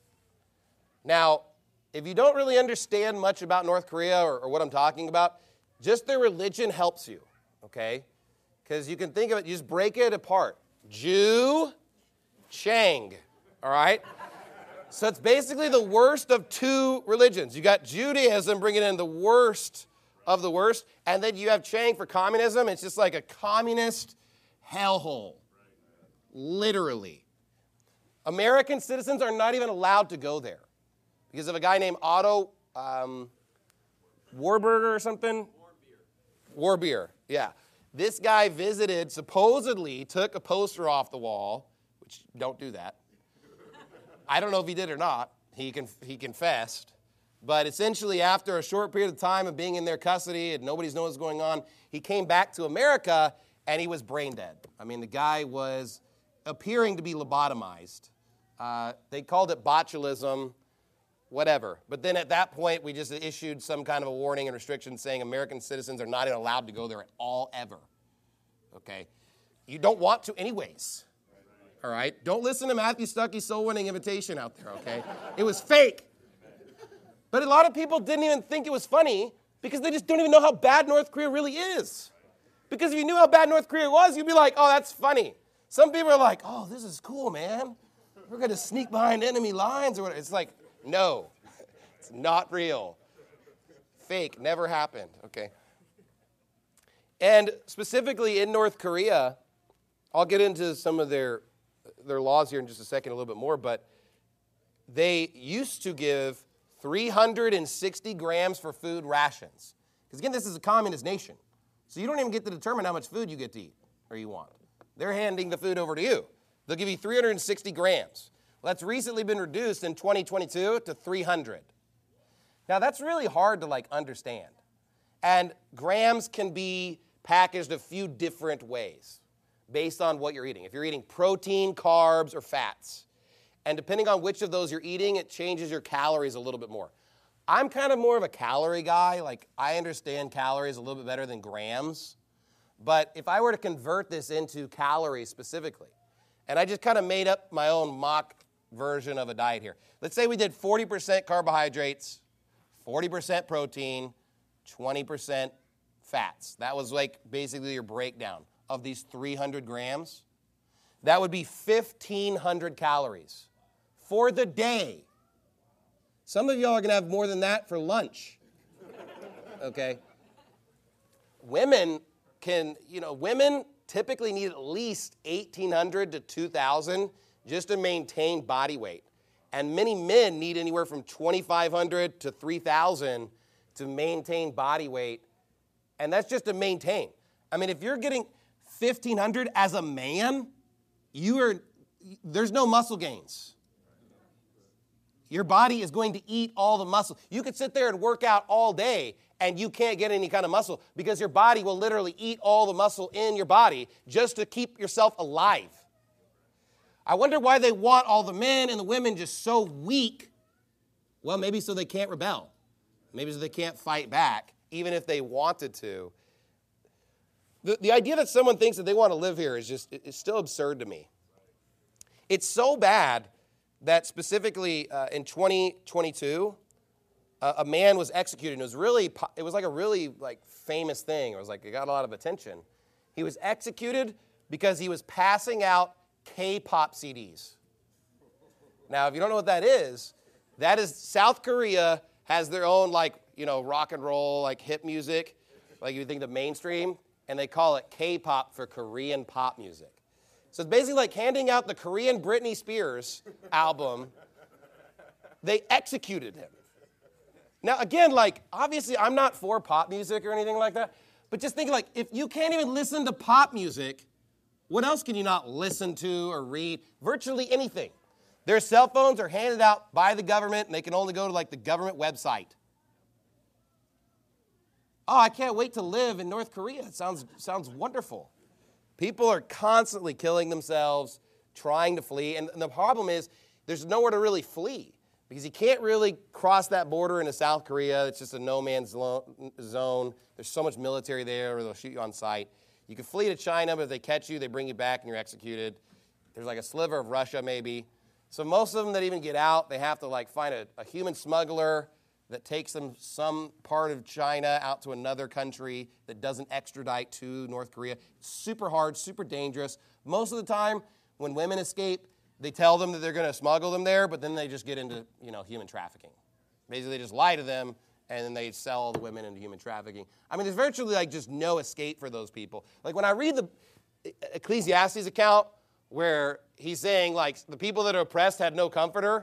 Now, if you don't really understand much about North Korea or, or what I'm talking about, just their religion helps you, okay? Because you can think of it, you just break it apart. Jew, Chang, all right? So it's basically the worst of two religions. You got Judaism bringing in the worst of the worst, and then you have Chang for communism. It's just like a communist hellhole, literally. American citizens are not even allowed to go there because of a guy named Otto um, Warburger or something. Warbeer. Warbeer, yeah. This guy visited, supposedly took a poster off the wall, which don't do that. I don't know if he did or not. He conf- he confessed. But essentially, after a short period of time of being in their custody and nobody's knows what's going on, he came back to America and he was brain dead. I mean, the guy was appearing to be lobotomized. Uh, they called it botulism, whatever. But then at that point, we just issued some kind of a warning and restriction saying American citizens are not even allowed to go there at all, ever. Okay? You don't want to anyways. All right? Don't listen to Matthew Stuckey's soul-winning invitation out there, okay? It was fake. But a lot of people didn't even think it was funny because they just don't even know how bad North Korea really is. Because if you knew how bad North Korea was, you'd be like, oh, that's funny. Some people are like, oh, this is cool, man. We're going to sneak behind enemy lines or whatever. It's like, no, it's not real. Fake, never happened, okay? And specifically in North Korea, I'll get into some of their their laws here in just a second, a little bit more, but they used to give three hundred sixty grams for food rations. Because again, this is a communist nation. So you don't even get to determine how much food you get to eat or you want. They're handing the food over to you. They'll give you three hundred sixty grams. Well, that's recently been reduced in twenty twenty-two to three hundred. Now, that's really hard to, like, understand. And grams can be packaged a few different ways based on what you're eating. If you're eating protein, carbs, or fats. And depending on which of those you're eating, it changes your calories a little bit more. I'm kind of more of a calorie guy. Like, I understand calories a little bit better than grams. But if I were to convert this into calories specifically, and I just kind of made up my own mock version of a diet here. Let's say we did forty percent carbohydrates, forty percent protein, twenty percent fats. That was like basically your breakdown of these three hundred grams. That would be fifteen hundred calories for the day. Some of y'all are going to have more than that for lunch. Okay? Women can, you know, women typically need at least eighteen hundred to two thousand just to maintain body weight. And many men need anywhere from twenty-five hundred to three thousand to maintain body weight. And that's just to maintain. I mean, if you're getting fifteen hundred as a man, you are, there's no muscle gains. your body is going to eat all the muscle. You could sit there and work out all day and you can't get any kind of muscle because your body will literally eat all the muscle in your body just to keep yourself alive. I wonder why they want all the men and the women just so weak. Well, maybe so they can't rebel. Maybe so they can't fight back, even if they wanted to. The, the idea that someone thinks that they want to live here is just, it's still absurd to me. It's so bad that specifically uh, in twenty twenty-two, uh, a man was executed. It was really, it was like a really like famous thing. It was like, it got a lot of attention. He was executed because he was passing out K-pop C Ds. Now, if you don't know what that is, that is South Korea has their own like, you know, rock and roll, like hip music, like you think the mainstream, and they call it K-pop for Korean pop music. So it's basically like handing out the Korean Britney Spears album. They executed him. Now, again, like, obviously, I'm not for pop music or anything like that, but just think, like, if you can't even listen to pop music, what else can you not listen to or read? Virtually anything. Their cell phones are handed out by the government, and they can only go to, like, the government website. Oh, I can't wait to live in North Korea. It sounds, sounds wonderful. People are constantly killing themselves, trying to flee. And the problem is there's nowhere to really flee because you can't really cross that border into South Korea. It's just a no man's zone. There's so much military there or they'll shoot you on sight. You can flee to China, but if they catch you, they bring you back and you're executed. There's like a sliver of Russia maybe. So most of them that even get out, they have to like find a, a human smuggler that takes them some part of China out to another country that doesn't extradite to North Korea. It's super hard, super dangerous. Most of the time, when women escape, they tell them that they're going to smuggle them there, but then they just get into, you know, human trafficking. Basically, they just lie to them, and then they sell all the women into human trafficking. I mean, there's virtually like just no escape for those people. Like when I read the Ecclesiastes account where he's saying like the people that are oppressed had no comforter,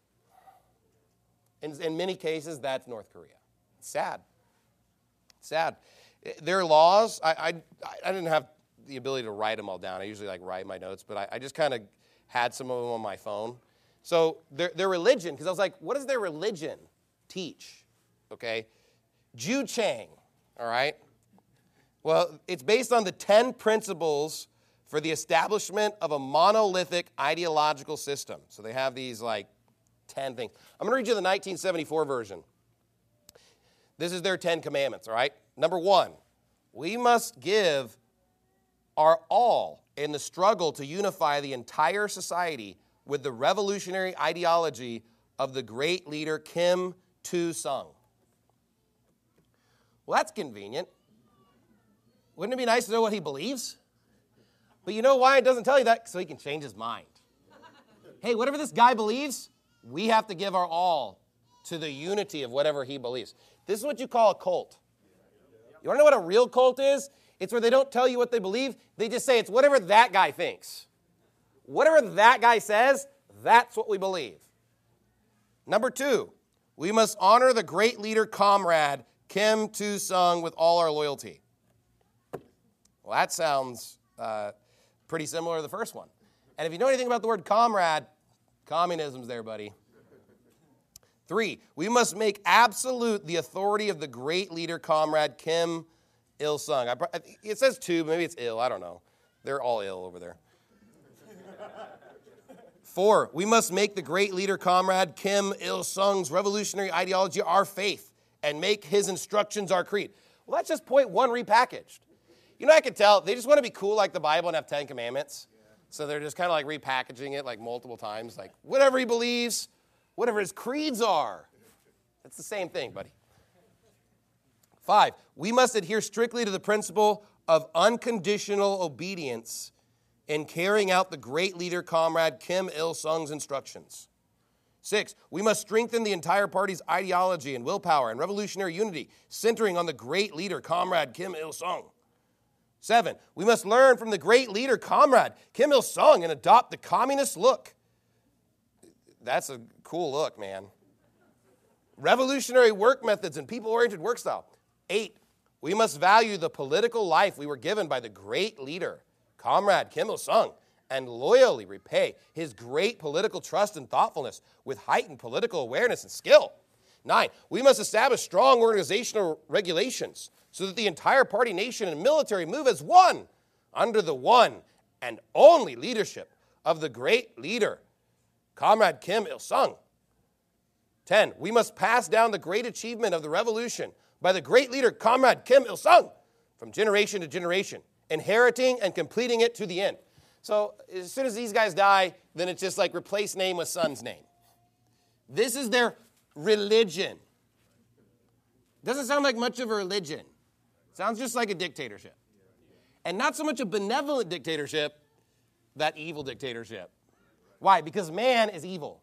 In, in many cases, that's North Korea. It's sad. It's sad. Their laws, I, I, I didn't have the ability to write them all down. I usually like write my notes, but I, I just kind of had some of them on my phone. So their, their religion, because I was like, what does their religion teach? Okay. Ju Chang, all right? Well, it's based on the ten principles for the establishment of a monolithic ideological system. So they have these like ten things. I'm going to read you the nineteen seventy-four version. This is their Ten Commandments, all right? Number one, we must give our all in the struggle to unify the entire society with the revolutionary ideology of the great leader Kim Il-sung. Well, that's convenient. Wouldn't it be nice to know what he believes? But you know why it doesn't tell you that? So he can change his mind. Hey, whatever this guy believes, we have to give our all to the unity of whatever he believes. This is what you call a cult. You want to know what a real cult is? It's where they don't tell you what they believe. They just say it's whatever that guy thinks. Whatever that guy says, that's what we believe. Number two, we must honor the great leader comrade Kim Il-sung with all our loyalty. Well, that sounds uh, pretty similar to the first one. And if you know anything about the word comrade, communism's there, buddy. Three, we must make absolute the authority of the great leader, comrade Kim Il-sung. I, it says two, but maybe it's ill. I don't know. They're all ill over there. Four, we must make the great leader, comrade Kim Il-sung's revolutionary ideology our faith and make his instructions our creed. Well, that's just point one repackaged. You know, I can tell they just want to be cool like the Bible and have Ten Commandments. So they're just kind of like repackaging it like multiple times, like whatever he believes, whatever his creeds are. It's the same thing, buddy. Five, we must adhere strictly to the principle of unconditional obedience in carrying out the great leader, comrade Kim Il-sung's instructions. Six, we must strengthen the entire party's ideology and willpower and revolutionary unity, centering on the great leader, comrade Kim Il-sung. Seven, we must learn from the great leader, comrade Kim Il-sung, and adopt the communist look. That's a cool look, man. Revolutionary work methods and people-oriented work style. Eight, we must value the political life we were given by the great leader, comrade Kim Il-sung, and loyally repay his great political trust and thoughtfulness with heightened political awareness and skill. Nine, we must establish strong organizational regulations so that the entire party, nation, and military move as one under the one and only leadership of the great leader, Comrade Kim Il-sung. Ten, we must pass down the great achievement of the revolution by the great leader, Comrade Kim Il-sung, from generation to generation, inheriting and completing it to the end. So as soon as these guys die, then it's just like replace name with son's name. This is their religion. Doesn't sound like much of a religion. Sounds just like a dictatorship. And not so much a benevolent dictatorship, that evil dictatorship. Why? Because man is evil.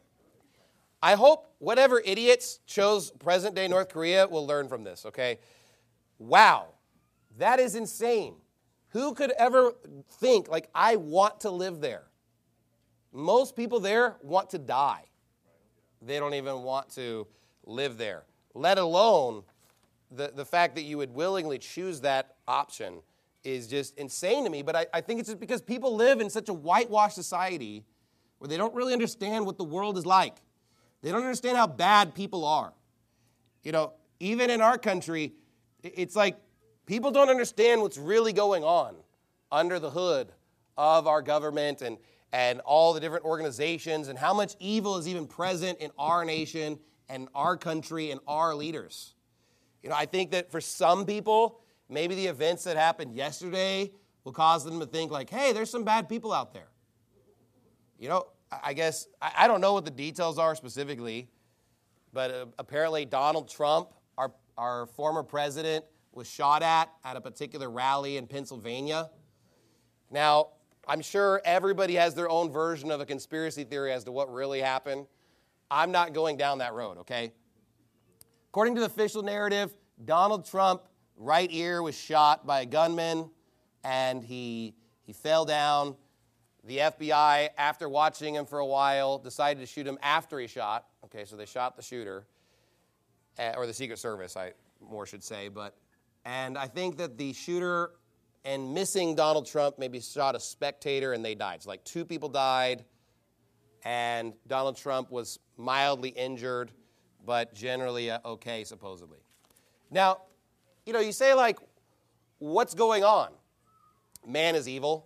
I hope whatever idiots chose present-day North Korea will learn from this, okay? Wow, that is insane. Who could ever think, like, I want to live there? Most people there want to die. They don't even want to live there, let alone the, the fact that you would willingly choose that option is just insane to me. But I, I think it's just because people live in such a whitewashed society where they don't really understand what the world is like. They don't understand how bad people are. You know, even in our country, it's like people don't understand what's really going on under the hood of our government and, and all the different organizations and how much evil is even present in our nation and our country and our leaders. You know, I think that for some people, maybe the events that happened yesterday will cause them to think like, hey, there's some bad people out there. You know, I guess, I don't know what the details are specifically, but uh, apparently Donald Trump, our, our former president, was shot at at a particular rally in Pennsylvania. Now, I'm sure everybody has their own version of a conspiracy theory as to what really happened. I'm not going down that road, okay? According to the official narrative, Donald Trump, right ear was shot by a gunman, and he he fell down. The F B I, after watching him for a while, decided to shoot him after he shot. Okay, so they shot the shooter, uh, or the Secret Service, I more should say. But and I think that the shooter and missing Donald Trump maybe shot a spectator, and they died. So like two people died, and Donald Trump was mildly injured, but generally uh, okay, supposedly. Now, you know, you say like, what's going on? Man is evil.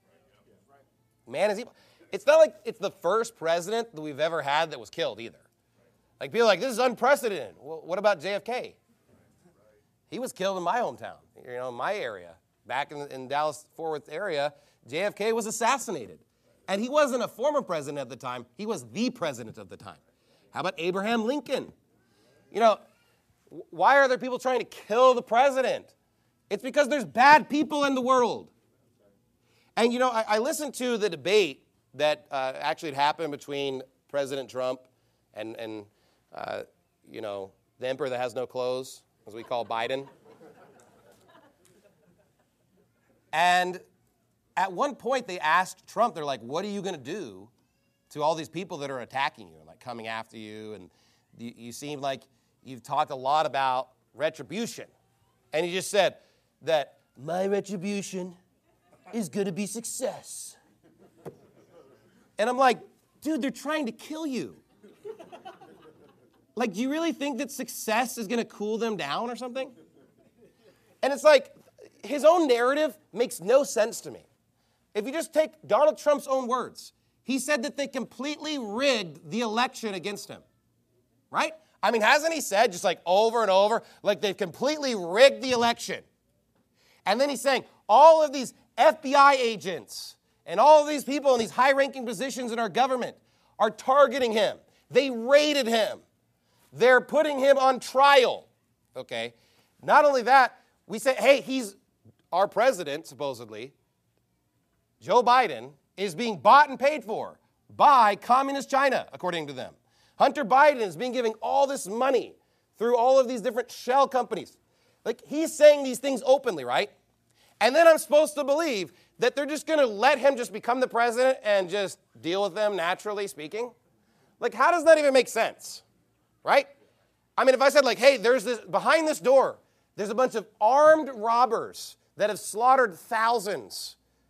Man is evil. It's not like it's the first president that we've ever had that was killed either. Like people are like, this is unprecedented. Well, what about J F K? He was killed in my hometown, you know, in my area. Back in, in Dallas-Fort Worth area, J F K was assassinated. And he wasn't a former president at the time. He was the president of the time. How about Abraham Lincoln? You know, why are there people trying to kill the president? It's because there's bad people in the world. And, you know, I, I listened to the debate that uh, actually had happened between President Trump and, and uh, you know, the emperor that has no clothes, as we call Biden. And at one point they asked Trump, they're like, what are you going to do to all these people that are attacking you and like coming after you? And you, you seem like you've talked a lot about retribution. And he just said that my retribution is going to be success. And I'm like, dude, they're trying to kill you. Like, do you really think that success is going to cool them down or something? And it's like, his own narrative makes no sense to me. If you just take Donald Trump's own words, he said that they completely rigged the election against him, right? I mean, hasn't he said just like over and over, like they've completely rigged the election? And then he's saying all of these F B I agents and all of these people in these high-ranking positions in our government are targeting him. They raided him. They're putting him on trial, okay? Not only that, we say, hey, he's our president, supposedly. Joe Biden is being bought and paid for by communist China, according to them. Hunter Biden is being given all this money through all of these different shell companies. Like, he's saying these things openly, right? And then I'm supposed to believe that they're just going to let him just become the president and just deal with them naturally speaking? Like, how does that even make sense, right? I mean, if I said, like, hey, there's this, behind this door, there's a bunch of armed robbers that have slaughtered thousands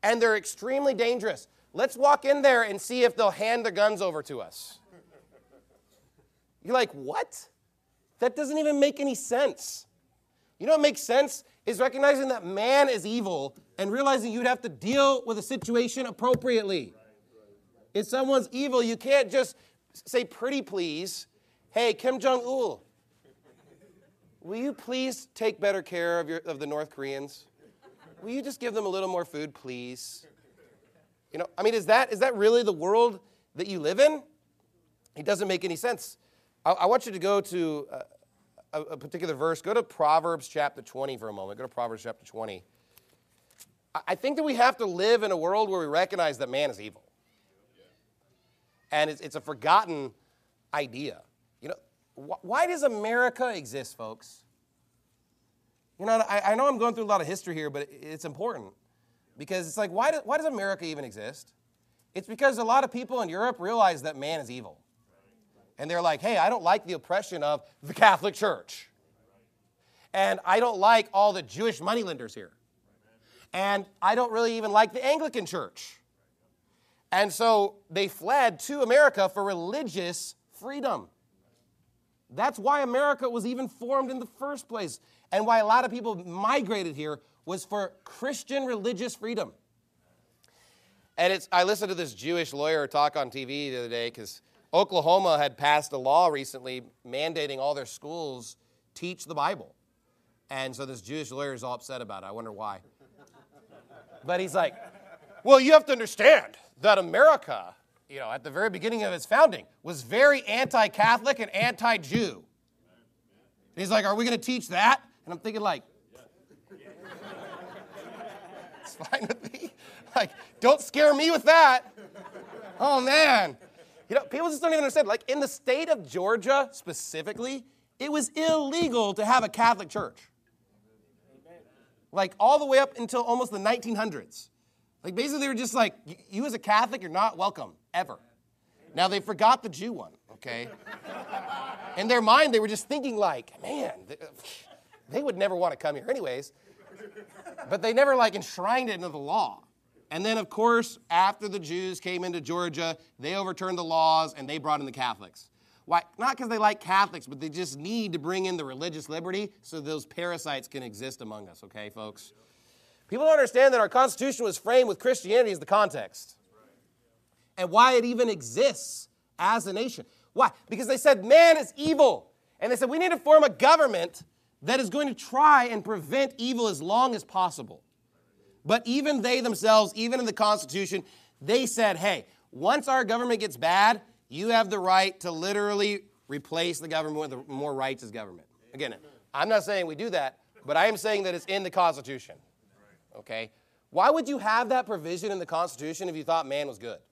and they're extremely dangerous. Let's walk in there and see if they'll hand their guns over to us. You're like, what? That doesn't even make any sense. You know what makes sense is recognizing that man is evil and realizing you'd have to deal with a situation appropriately. If someone's evil, you can't just say, pretty please, hey, Kim Jong-il, will you please take better care of, your, of the North Koreans? Will you just give them a little more food, please? You know, I mean, is that is that really the world that you live in? It doesn't make any sense. I, I want you to go to a, a particular verse. Go to Proverbs chapter twenty for a moment. Go to Proverbs chapter twenty. I, I think that we have to live in a world where we recognize that man is evil. And it's, it's a forgotten idea. You know, wh- why does America exist, folks? You know, I, I know I'm going through a lot of history here, but it, it's important. Because it's like, why, do, why does America even exist? It's because a lot of people in Europe realize that man is evil. And they're like, hey, I don't like the oppression of the Catholic Church. And I don't like all the Jewish moneylenders here. And I don't really even like the Anglican Church. And so they fled to America for religious freedom. That's why America was even formed in the first place. And why a lot of people migrated here was for Christian religious freedom. And it's I listened to this Jewish lawyer talk on T V the other day because Oklahoma had passed a law recently mandating all their schools teach the Bible. And so this Jewish lawyer is all upset about it. I wonder why. But he's like, well, you have to understand that America, you know, at the very beginning of its founding, was very anti-Catholic and anti-Jew. And he's like, are we going to teach that? And I'm thinking like, it's fine with me. Like, don't scare me with that. Oh, man. You know, people just don't even understand. Like, in the state of Georgia specifically, it was illegal to have a Catholic church. Like, all the way up until almost the nineteen hundreds. Like, basically, they were just like, you as a Catholic, you're not welcome, ever. Now, they forgot the Jew one, okay? In their mind, they were just thinking like, man, they would never want to come here anyways. But they never, like, enshrined it into the law. And then, of course, after the Jews came into Georgia, they overturned the laws, and they brought in the Catholics. Why? Not because they like Catholics, but they just need to bring in the religious liberty so those parasites can exist among us, okay, folks? People don't understand that our Constitution was framed with Christianity as the context. And why it even exists as a nation. Why? Because they said man is evil. And they said we need to form a government that is going to try and prevent evil as long as possible. But even they themselves, even in the Constitution, they said, hey, once our government gets bad, you have the right to literally replace the government with a more righteous government. Again, I'm not saying we do that, but I am saying that it's in the Constitution. Okay? Why would you have that provision in the Constitution if you thought man was good?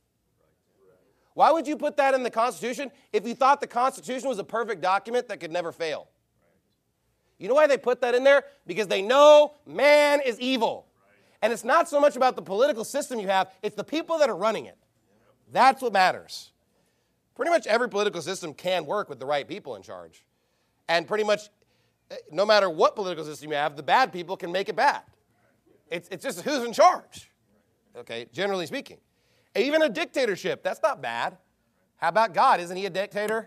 Why would you put that in the Constitution if you thought the Constitution was a perfect document that could never fail? You know why they put that in there? Because they know man is evil. And it's not so much about the political system you have, it's the people that are running it. That's what matters. Pretty much every political system can work with the right people in charge. And pretty much no matter what political system you have, the bad people can make it bad. It's, it's just who's in charge, okay, generally speaking. Even a dictatorship, that's not bad. How about God? Isn't he a dictator?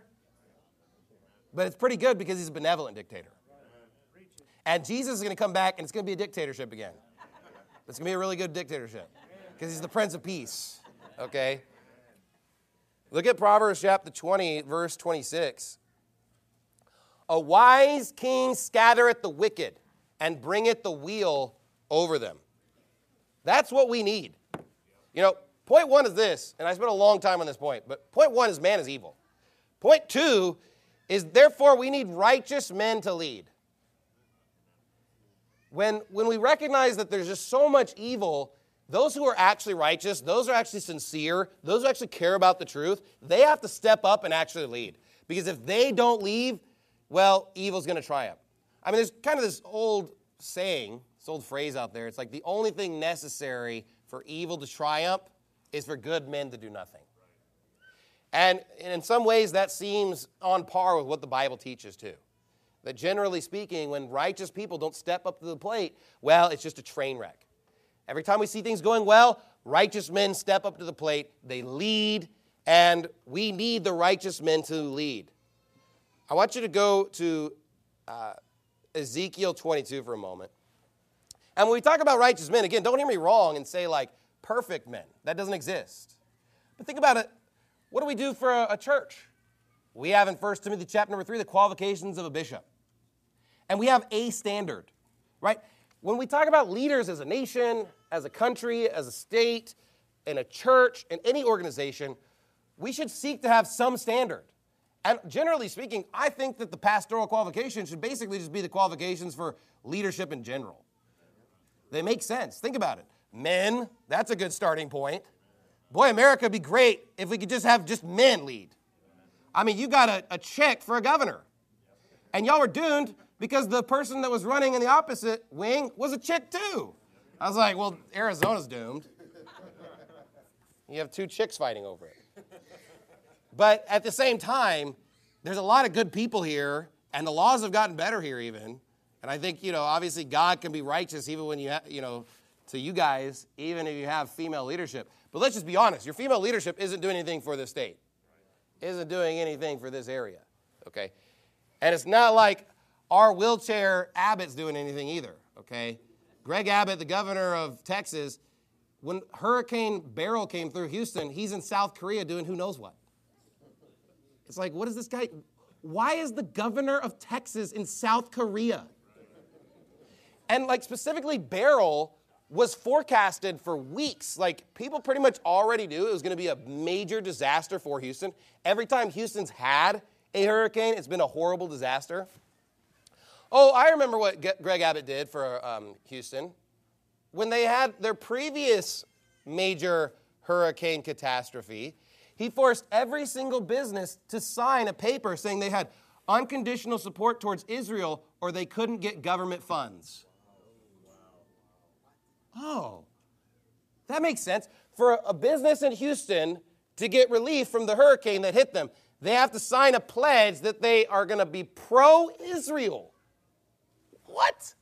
But it's pretty good because he's a benevolent dictator. And Jesus is going to come back and it's going to be a dictatorship again. It's going to be a really good dictatorship because he's the Prince of Peace, okay? Look at Proverbs chapter twenty, verse twenty-six. A wise king scattereth the wicked and bringeth the weal over them. That's what we need. You know, point one is this, and I spent a long time on this point, but point one is man is evil. Point two is therefore we need righteous men to lead. When, when we recognize that there's just so much evil, those who are actually righteous, those who are actually sincere, those who actually care about the truth, they have to step up and actually lead. Because if they don't lead, well, evil's going to triumph. I mean, there's kind of this old saying, this old phrase out there. It's like the only thing necessary for evil to triumph is for good men to do nothing. And in some ways, that seems on par with what the Bible teaches too. That generally speaking, when righteous people don't step up to the plate, well, it's just a train wreck. Every time we see things going well, righteous men step up to the plate. They lead, and we need the righteous men to lead. I want you to go to uh, Ezekiel twenty-two for a moment. And when we talk about righteous men, again, don't hear me wrong and say like perfect men. That doesn't exist. But think about it. What do we do for a, a church? We have in First Timothy chapter number three the qualifications of a bishop. And we have a standard, right? When we talk about leaders as a nation, as a country, as a state, in a church, in any organization, we should seek to have some standard. And generally speaking, I think that the pastoral qualifications should basically just be the qualifications for leadership in general. They make sense. Think about it. Men, that's a good starting point. Boy, America would be great if we could just have just men lead. I mean, you got a, a chick for a governor. And y'all were doomed because the person that was running in the opposite wing was a chick too. I was like, well, Arizona's doomed. You have two chicks fighting over it. But at the same time, there's a lot of good people here, and the laws have gotten better here even. And I think, you know, obviously God can be righteous even when you, ha- you know, to you guys, even if you have female leadership. But let's just be honest. Your female leadership isn't doing anything for this state. Isn't doing anything for this area, okay? And it's not like our wheelchair Abbott's doing anything either, okay? Greg Abbott, the governor of Texas, when Hurricane Beryl came through Houston, he's in South Korea doing who knows what. It's like, what is this guy? Why is the governor of Texas in South Korea? And like specifically Beryl was forecasted for weeks. Like people pretty much already knew it was going to be a major disaster for Houston. Every time Houston's had a hurricane, it's been a horrible disaster. Oh, I remember what Greg Abbott did for um, Houston. When they had their previous major hurricane catastrophe, he forced every single business to sign a paper saying they had unconditional support towards Israel or they couldn't get government funds. Oh, that makes sense. For a business in Houston to get relief from the hurricane that hit them, they have to sign a pledge that they are going to be pro-Israel. What?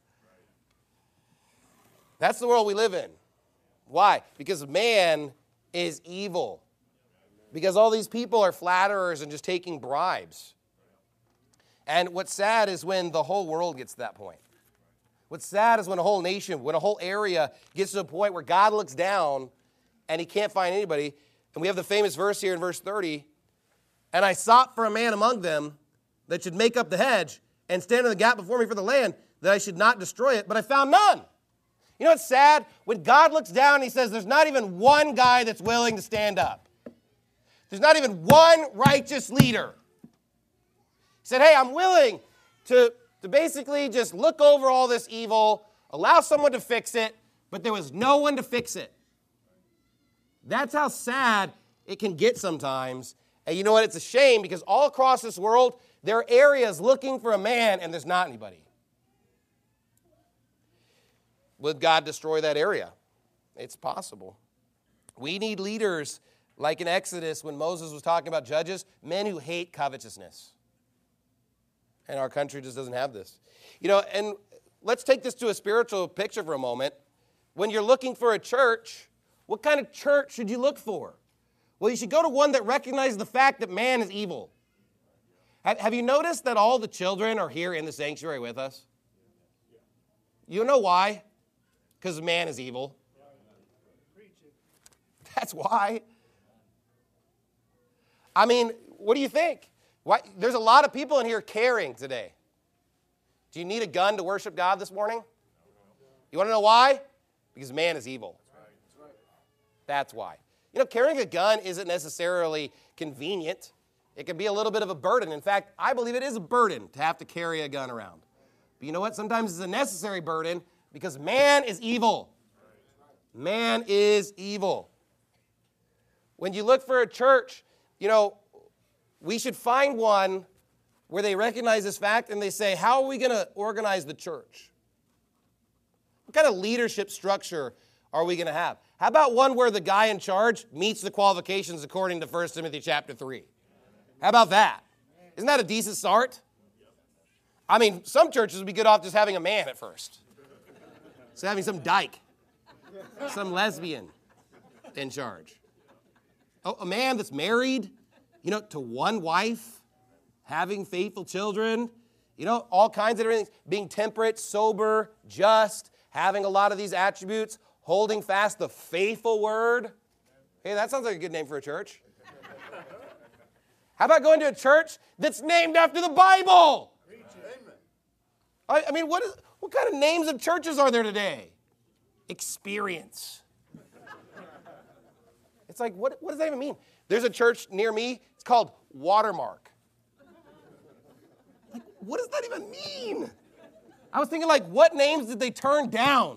That's the world we live in. Why? Because man is evil. Because all these people are flatterers and just taking bribes. And what's sad is when the whole world gets to that point. What's sad is when a whole nation, when a whole area gets to a point where God looks down and he can't find anybody. And we have the famous verse here in verse thirty. And I sought for a man among them that should make up the hedge and stand in the gap before me for the land, that I should not destroy it, but I found none. You know what's sad? When God looks down and he says there's not even one guy that's willing to stand up. There's not even one righteous leader. He said, hey, I'm willing to, to basically just look over all this evil, allow someone to fix it, but there was no one to fix it. That's how sad it can get sometimes. And you know what? It's a shame because all across this world, there are areas looking for a man and there's not anybody. Would God destroy that area? It's possible. We need leaders like in Exodus when Moses was talking about judges, men who hate covetousness. And our country just doesn't have this. You know, and let's take this to a spiritual picture for a moment. When you're looking for a church, what kind of church should you look for? Well, you should go to one that recognizes the fact that man is evil. Have you noticed that all the children are here in the sanctuary with us? You know why? Because man is evil. That's why. I mean, what do you think? Why? There's a lot of people in here caring today. Do you need a gun to worship God this morning? You want to know why? Because man is evil. That's why. You know, carrying a gun isn't necessarily convenient. It can be a little bit of a burden. In fact, I believe it is a burden to have to carry a gun around. But you know what? Sometimes it's a necessary burden because man is evil. Man is evil. When you look for a church, you know, we should find one where they recognize this fact and they say, how are we going to organize the church? What kind of leadership structure are we going to have? How about one where the guy in charge meets the qualifications according to First Timothy chapter three? How about that? Isn't that a decent start? I mean, some churches would be good off just having a man at first. So having some dyke. some lesbian in charge. Oh, a man that's married, you know, to one wife, having faithful children, you know, all kinds of things, being temperate, sober, just, having a lot of these attributes, holding fast the faithful word. Hey, that sounds like a good name for a church. How about going to a church that's named after the Bible? I, I mean, what, is, what kind of names of churches are there today? Experience. It's like, what, what does that even mean? There's a church near me, it's called Watermark. Like, what does that even mean? I was thinking, like, what names did they turn down?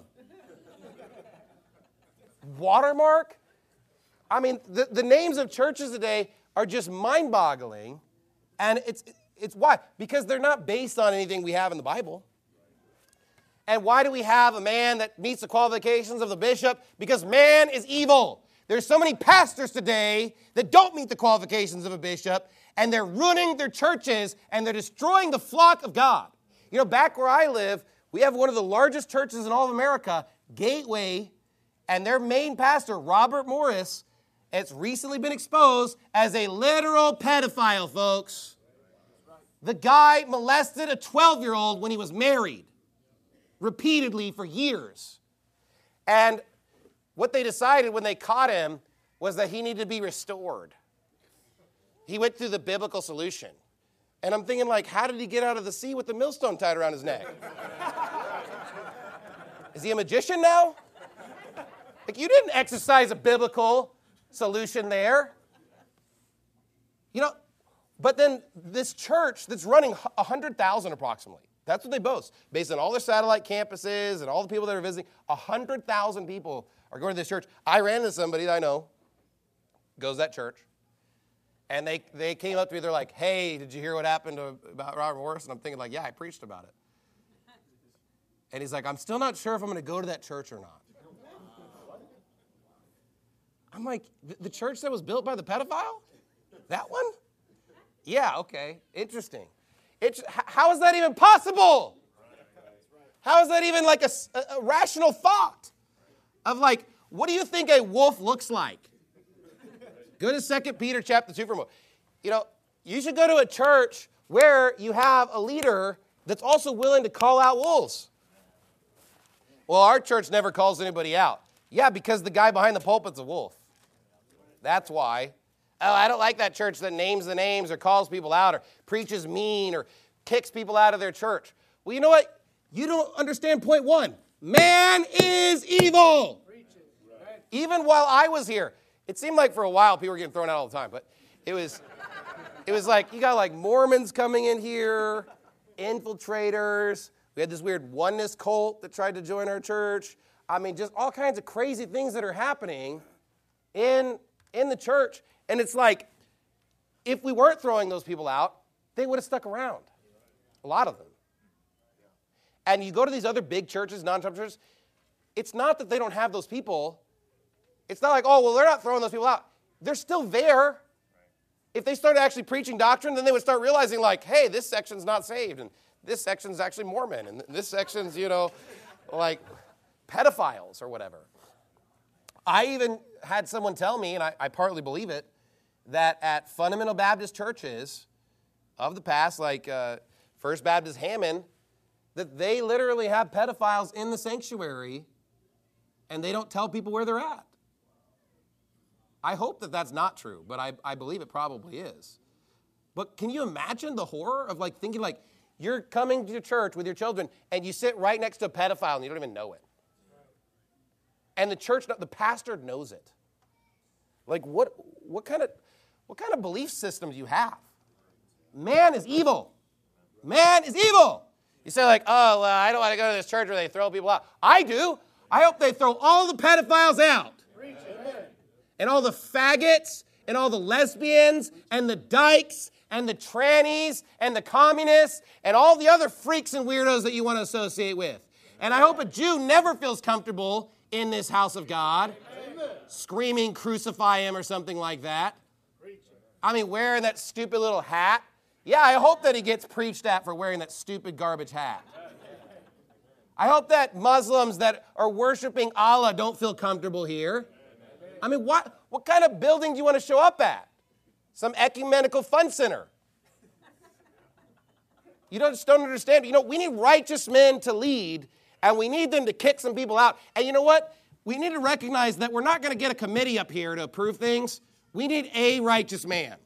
Watermark? I mean, the, the names of churches today are just mind-boggling, and it's it's why? Because they're not based on anything we have in the Bible. And why do we have a man that meets the qualifications of the bishop? Because man is evil. There's so many pastors today that don't meet the qualifications of a bishop, and they're ruining their churches, and they're destroying the flock of God. You know, back where I live, we have one of the largest churches in all of America, Gateway, and their main pastor, Robert Morris, has recently been exposed as a literal pedophile, folks. The guy molested a twelve-year-old when he was married, repeatedly for years. And what they decided when they caught him was that he needed to be restored. He went through the biblical solution. And I'm thinking, like, how did he get out of the sea with the millstone tied around his neck? Is he a magician now? Like, you didn't exercise a biblical solution there. You know, but then this church that's running one hundred thousand approximately, that's what they boast, based on all their satellite campuses and all the people that are visiting, one hundred thousand people are going to this church. I ran into somebody that I know, goes to that church, and they, they came up to me, they're like, hey, did you hear what happened to, about Robert Morris? And I'm thinking, like, yeah, I preached about it. And he's like, I'm still not sure if I'm going to go to that church or not. I'm like, the church that was built by the pedophile? That one? Yeah, okay, interesting. It's, how is that even possible? How is that even like a, a, a rational thought of like, what do you think a wolf looks like? Go to Second Peter chapter two for a moment. You know, you should go to a church where you have a leader that's also willing to call out wolves. Well, our church never calls anybody out. Yeah, because the guy behind the pulpit's a wolf. That's why. Oh, I don't like that church that names the names or calls people out or preaches mean or kicks people out of their church. Well, you know what? You don't understand point one. Man is evil. Even while I was here, it seemed like for a while people were getting thrown out all the time, but it was, it was like you got like Mormons coming in here, infiltrators. We had this weird oneness cult that tried to join our church. I mean, just all kinds of crazy things that are happening in, in the church. And it's like, if we weren't throwing those people out, they would have stuck around. A lot of them. And you go to these other big churches, non-Trump churches, it's not that they don't have those people. It's not like, oh, well, they're not throwing those people out. They're still there. If they started actually preaching doctrine, then they would start realizing, like, hey, this section's not saved, and this section's actually Mormon, and this section's, you know, like pedophiles or whatever. I even had someone tell me, and I, I partly believe it, that at fundamental Baptist churches of the past, like uh, First Baptist Hammond, that they literally have pedophiles in the sanctuary, and they don't tell people where they're at. I hope that that's not true, but I, I believe it probably is. But can you imagine the horror of like thinking like you're coming to church with your children, and you sit right next to a pedophile, and you don't even know it. And the church, the pastor knows it. Like what, what kind of, what kind of belief system do you have? Man is evil. Man is evil. You say like, oh, well, I don't want to go to this church where they throw people out. I do. I hope they throw all the pedophiles out. And all the faggots and all the lesbians and the dykes and the trannies and the communists and all the other freaks and weirdos that you want to associate with. And I hope a Jew never feels comfortable in this house of God, Amen. Screaming, crucify him or something like that. I mean, wearing that stupid little hat. Yeah, I hope that he gets preached at for wearing that stupid garbage hat. I hope that Muslims that are worshiping Allah don't feel comfortable here. I mean, what, what kind of building do you want to show up at? Some ecumenical fun center. You don't, just don't understand. You know, we need righteous men to lead, and we need them to kick some people out. And you know what? We need to recognize that we're not going to get a committee up here to approve things. We need a righteous man.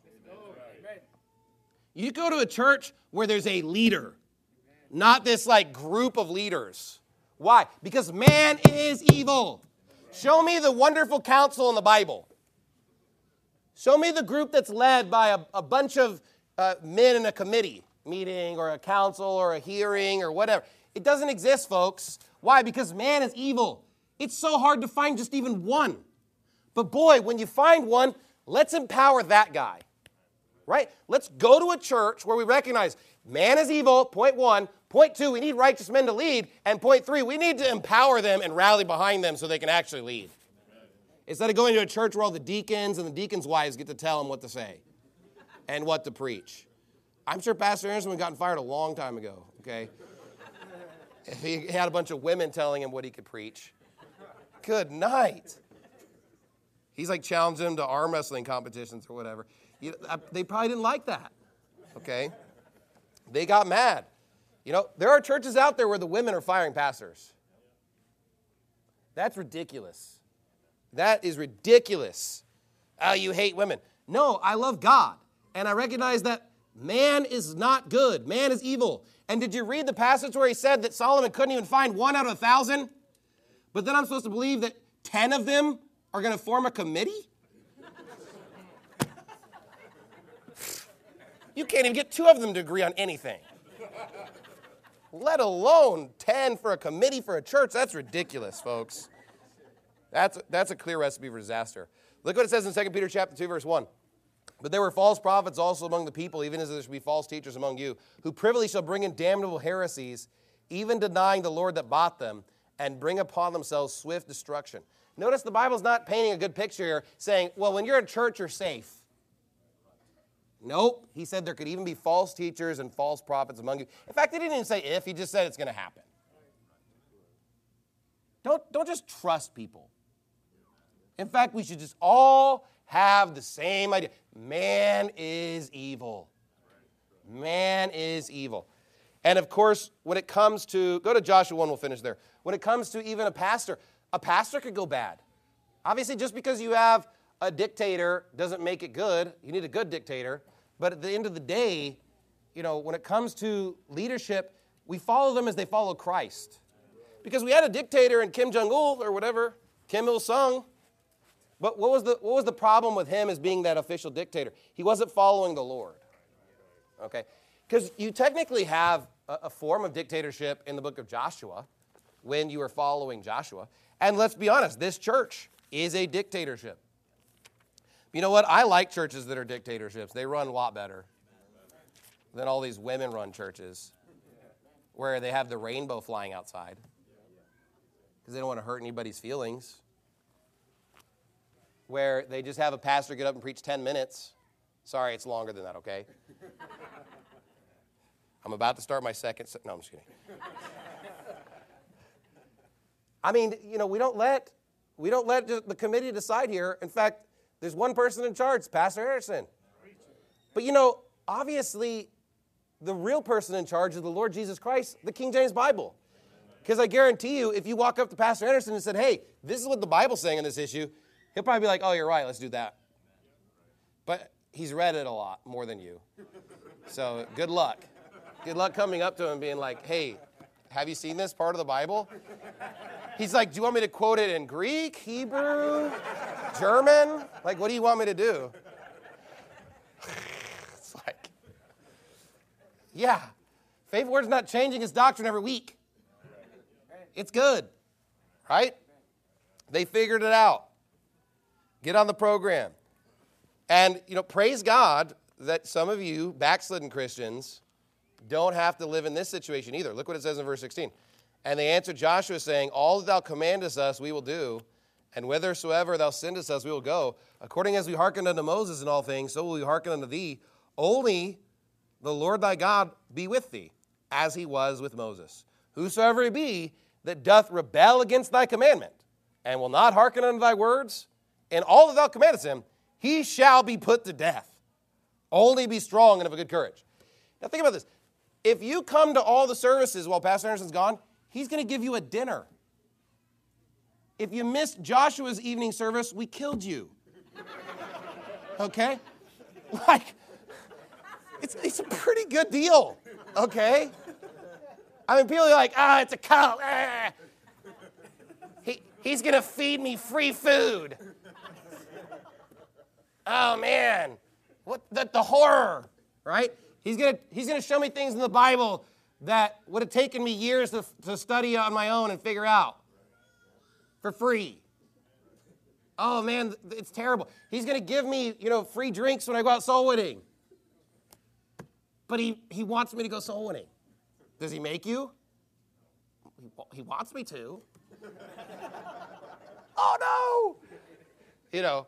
You go to a church where there's a leader, not this like group of leaders. Why? Because man is evil. Show me the wonderful counsel in the Bible. Show me the group that's led by a, a bunch of uh, men in a committee meeting or a council or a hearing or whatever. It doesn't exist, folks. Why? Because man is evil. It's so hard to find just even one. But boy, when you find one, let's empower that guy. Right? Let's go to a church where we recognize man is evil, point one. Point two, we need righteous men to lead. And point three, we need to empower them and rally behind them so they can actually lead. Instead of going to a church where all the deacons and the deacons' wives get to tell them what to say and what to preach. I'm sure Pastor Anderson would have gotten fired a long time ago, okay? If he had a bunch of women telling him what he could preach. Good night. He's like challenging them to arm wrestling competitions or whatever. You know, they probably didn't like that, okay? They got mad. You know, there are churches out there where the women are firing pastors. That's ridiculous. That is ridiculous. Oh, you hate women. No, I love God, and I recognize that man is not good. Man is evil. And did you read the passage where he said that Solomon couldn't even find one out of a thousand? But then I'm supposed to believe that ten of them are going to form a committee? You can't even get two of them to agree on anything. Let alone ten for a committee for a church. That's ridiculous, folks. That's, that's a clear recipe for disaster. Look what it says in Second Peter chapter two, verse one. But there were false prophets also among the people, even as there should be false teachers among you, who privily shall bring in damnable heresies, even denying the Lord that bought them, and bring upon themselves swift destruction. Notice the Bible's not painting a good picture here, saying, well, when you're at church, you're safe. Nope. He said there could even be false teachers and false prophets among you. In fact, he didn't even say if. He just said it's going to happen. Don't, don't just trust people. In fact, we should just all have the same idea. Man is evil. Man is evil. And of course, when it comes to, go to Joshua one, we'll finish there. When it comes to even a pastor, a pastor could go bad. Obviously, just because you have a dictator doesn't make it good. You need a good dictator. But at the end of the day, you know, when it comes to leadership, we follow them as they follow Christ. Because we had a dictator in Kim Jong-il or whatever, Kim Il-sung. But what was the what was the problem with him as being that official dictator? He wasn't following the Lord. Okay? Because you technically have a, a form of dictatorship in the book of Joshua when you are following Joshua. And let's be honest, this church is a dictatorship. You know what? I like churches that are dictatorships. They run a lot better than all these women-run churches where they have the rainbow flying outside because they don't want to hurt anybody's feelings, where they just have a pastor get up and preach ten minutes. Sorry, it's longer than that, okay? I'm about to start my second... Se- no, I'm just kidding. I mean, you know, we don't let we don't let the committee decide here. In fact, there's one person in charge, Pastor Harrison. But you know, obviously, the real person in charge is the Lord Jesus Christ, the King James Bible. Because I guarantee you, if you walk up to Pastor Anderson and said, hey, this is what the Bible's saying on this issue, he'll probably be like, oh, you're right, let's do that. But he's read it a lot, more than you. So good luck. Good luck coming up to him and being like, hey, have you seen this part of the Bible? He's like, do you want me to quote it in Greek, Hebrew, German? Like, what do you want me to do? It's like, yeah, Faith Word's not changing its doctrine every week. It's good, right? They figured it out. Get on the program. And, you know, praise God that some of you backslidden Christians don't have to live in this situation either. Look what it says in verse sixteen. And they answered Joshua, saying, all that thou commandest us, we will do, and whithersoever thou sendest us, we will go. According as we hearkened unto Moses in all things, so will we hearken unto thee. Only the Lord thy God be with thee, as he was with Moses, whosoever it be that doth rebel against thy commandment, and will not hearken unto thy words, and all that thou commandest him, he shall be put to death. Only be strong and of a good courage. Now think about this. If you come to all the services while Pastor Anderson's gone, he's going to give you a dinner. If you missed Joshua's evening service, we killed you. Okay? Like, it's, it's a pretty good deal. Okay? I mean, people are like, ah, it's a cult. Ah. He, he's going to feed me free food. Oh, man. What the, the horror, right? He's going to he's gonna show me things in the Bible that would have taken me years to, to study on my own and figure out for free. Oh, man, it's terrible. He's going to give me, you know, free drinks when I go out soul winning. But he, he wants me to go soul winning. Does he make you? He, he wants me to. Oh, no. You know,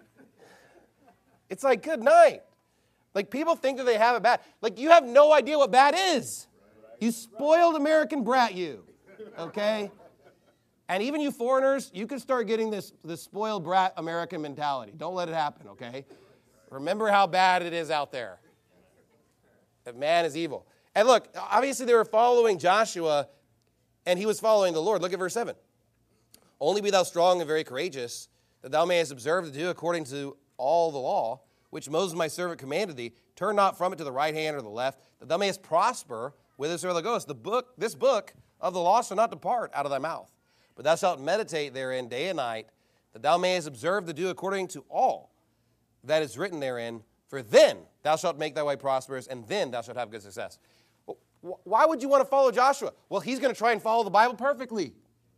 it's like, good night. Like, people think that they have it bad. Like, you have no idea what bad is. You spoiled American brat, you. Okay? And even you foreigners, you can start getting this, this spoiled brat American mentality. Don't let it happen, okay? Remember how bad it is out there. That man is evil. And look, obviously they were following Joshua, and he was following the Lord. Look at verse seven. Only be thou strong and very courageous, that thou mayest observe to do according to all the law, which Moses my servant commanded thee. Turn not from it to the right hand or the left, that thou mayest prosper whithersoever thou goest. The book, this book of the law shall not depart out of thy mouth, but thou shalt meditate therein day and night, that thou mayest observe to do according to all that is written therein. For then thou shalt make thy way prosperous, and then thou shalt have good success. Why would you want to follow Joshua? Well, he's going to try and follow the Bible perfectly.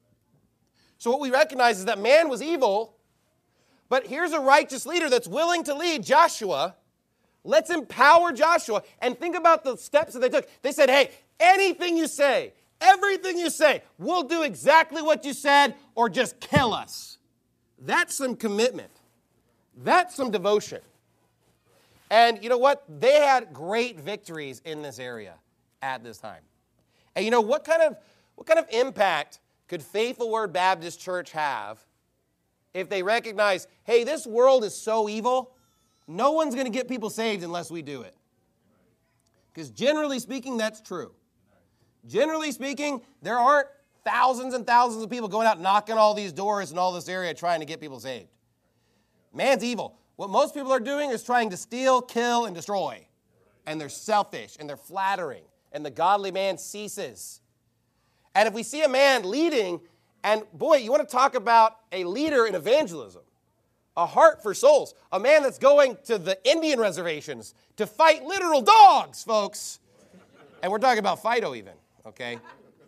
So what we recognize is that man was evil, but here's a righteous leader that's willing to lead Joshua. Let's empower Joshua. And think about the steps that they took. They said, hey, anything you say, everything you say, we'll do exactly what you said or just kill us. That's some commitment. That's some devotion. And you know what? They had great victories in this area at this time. And you know, what kind of, what kind of impact could Faithful Word Baptist Church have if they recognize, hey, this world is so evil, no one's going to get people saved unless we do it? Because generally speaking, that's true. Generally speaking, there aren't thousands and thousands of people going out knocking all these doors in all this area trying to get people saved. Man's evil. What most people are doing is trying to steal, kill, and destroy. And they're selfish, and they're flattering, and the godly man ceases. And if we see a man leading, and boy, you want to talk about a leader in evangelism, a heart for souls, a man that's going to the Indian reservations to fight literal dogs, folks. And we're talking about Fido even, okay?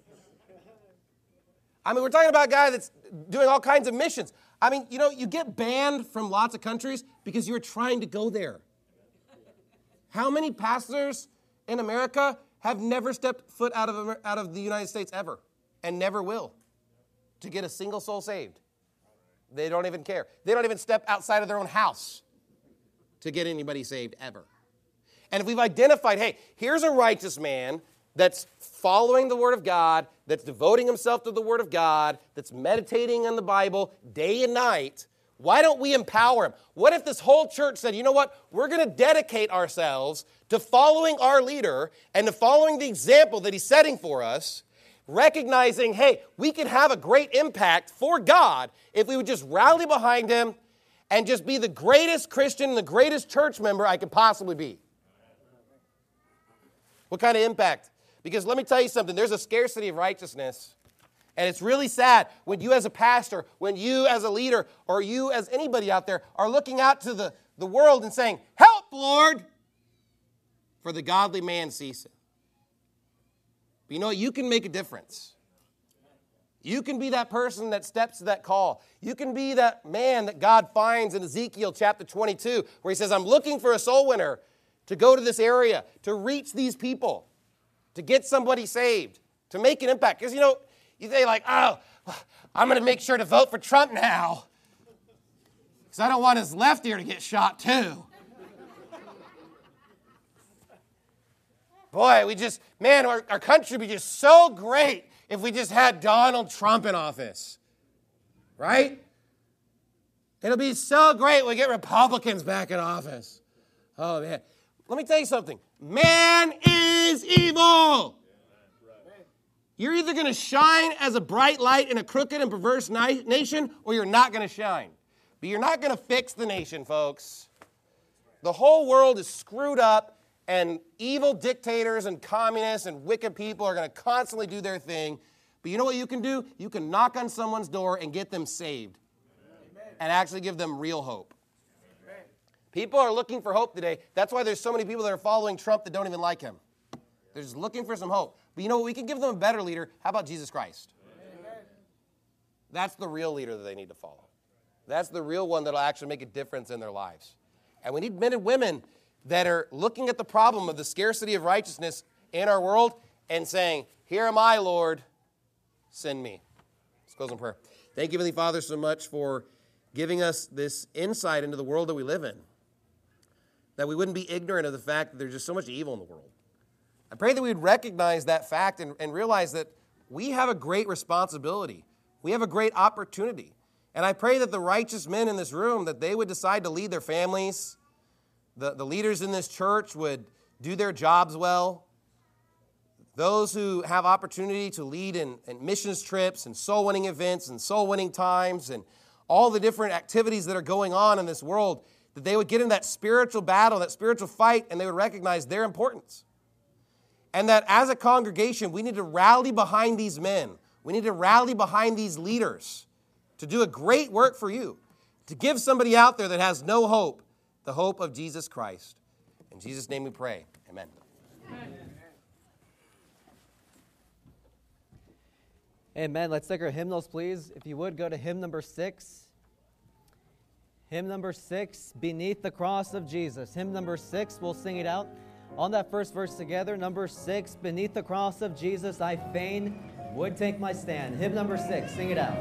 I mean, we're talking about a guy that's doing all kinds of missions. I mean, you know, you get banned from lots of countries because you're trying to go there. How many pastors in America have never stepped foot out of, out of the United States ever and never will to get a single soul saved? They don't even care. They don't even step outside of their own house to get anybody saved ever. And if we've identified, hey, here's a righteous man that's following the Word of God, that's devoting himself to the Word of God, that's meditating on the Bible day and night, why don't we empower him? What if this whole church said, you know what, we're going to dedicate ourselves to following our leader and to following the example that he's setting for us, recognizing, hey, we could have a great impact for God if we would just rally behind him and just be the greatest Christian, the greatest church member I could possibly be. What kind of impact? Because let me tell you something, there's a scarcity of righteousness. And it's really sad when you as a pastor, when you as a leader, or you as anybody out there are looking out to the, the world and saying, help, Lord, for the godly man ceaseth. But you know what? You can make a difference. You can be that person that steps to that call. You can be that man that God finds in Ezekiel chapter twenty-two, where he says, I'm looking for a soul winner to go to this area, to reach these people, to get somebody saved, to make an impact. Because, you know, you say like, oh, I'm going to make sure to vote for Trump now because I don't want his left ear to get shot too. Boy, we just, man, our, our country would be just so great if we just had Donald Trump in office, right? It'll be so great when we get Republicans back in office. Oh, man. Let me tell you something. Man is evil. You're either going to shine as a bright light in a crooked and perverse ni- nation, or you're not going to shine. But you're not going to fix the nation, folks. The whole world is screwed up, and evil dictators and communists and wicked people are going to constantly do their thing. But you know what you can do? You can knock on someone's door and get them saved. Amen. And actually give them real hope. Amen. People are looking for hope today. That's why there's so many people that are following Trump that don't even like him. They're just looking for some hope. But you know what? We can give them a better leader. How about Jesus Christ? Amen. That's the real leader that they need to follow. That's the real one that will actually make a difference in their lives. And we need men and women that are looking at the problem of the scarcity of righteousness in our world and saying, here am I, Lord, send me. Let's close in prayer. Thank you, Heavenly Father, so much for giving us this insight into the world that we live in, that we wouldn't be ignorant of the fact that there's just so much evil in the world. I pray that we would recognize that fact and, and realize that we have a great responsibility. We have a great opportunity. And I pray that the righteous men in this room, that they would decide to lead their families. The, the leaders in this church would do their jobs well. Those who have opportunity to lead in, in missions trips and soul-winning events and soul-winning times and all the different activities that are going on in this world, that they would get in that spiritual battle, that spiritual fight, and they would recognize their importance. And that as a congregation, we need to rally behind these men. We need to rally behind these leaders to do a great work for you, to give somebody out there that has no hope, the hope of Jesus Christ. In Jesus' name we pray. Amen. Amen. Amen. Let's take our hymnals, please. If you would, go to hymn number six. Hymn number six, Beneath the Cross of Jesus. Hymn number six, we'll sing it out on that first verse together. Number six, Beneath the Cross of Jesus, I fain would take my stand. Hymn number six, sing it out.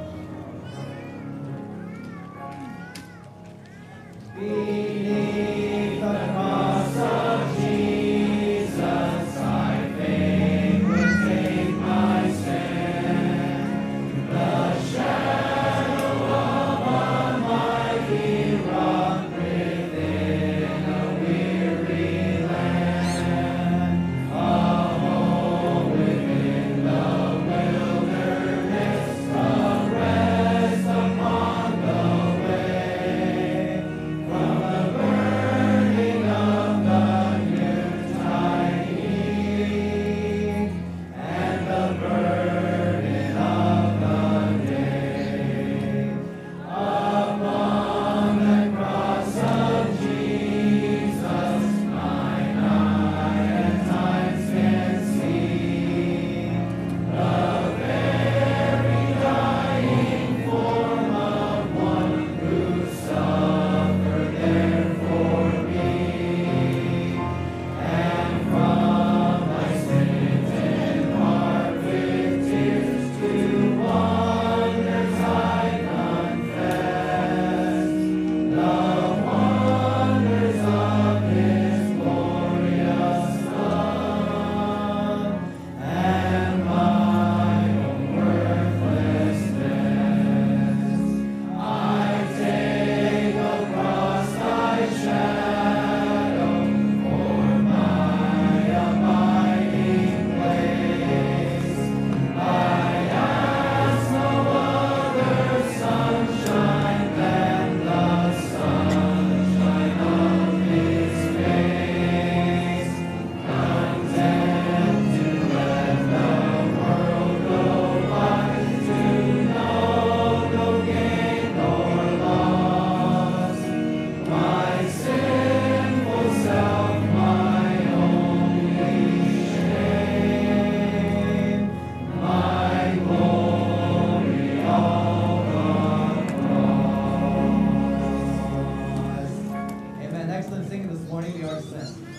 Beneath the cross of Jesus, I fain would take my stand. The shadow of a mighty rock within a weary land, a home within the wilderness, a rest upon the way. From the burning of the noontide heat and the burden of the day, upon the cross of Jesus, mine eye at times can see the very dying form of one who suffered there for me, and from my smitten heart with tears to wonders I confess the wonders of His glorious love and my own worthlessness. I take a cross I shadow for my abiding place. I ask no other sunshine than the sunshine of His face. Content to let the world go by, to know no gain nor loss. My sinful self, my only shame, my glory, all the cross. Amen. Excellent singing this morning. We are sent.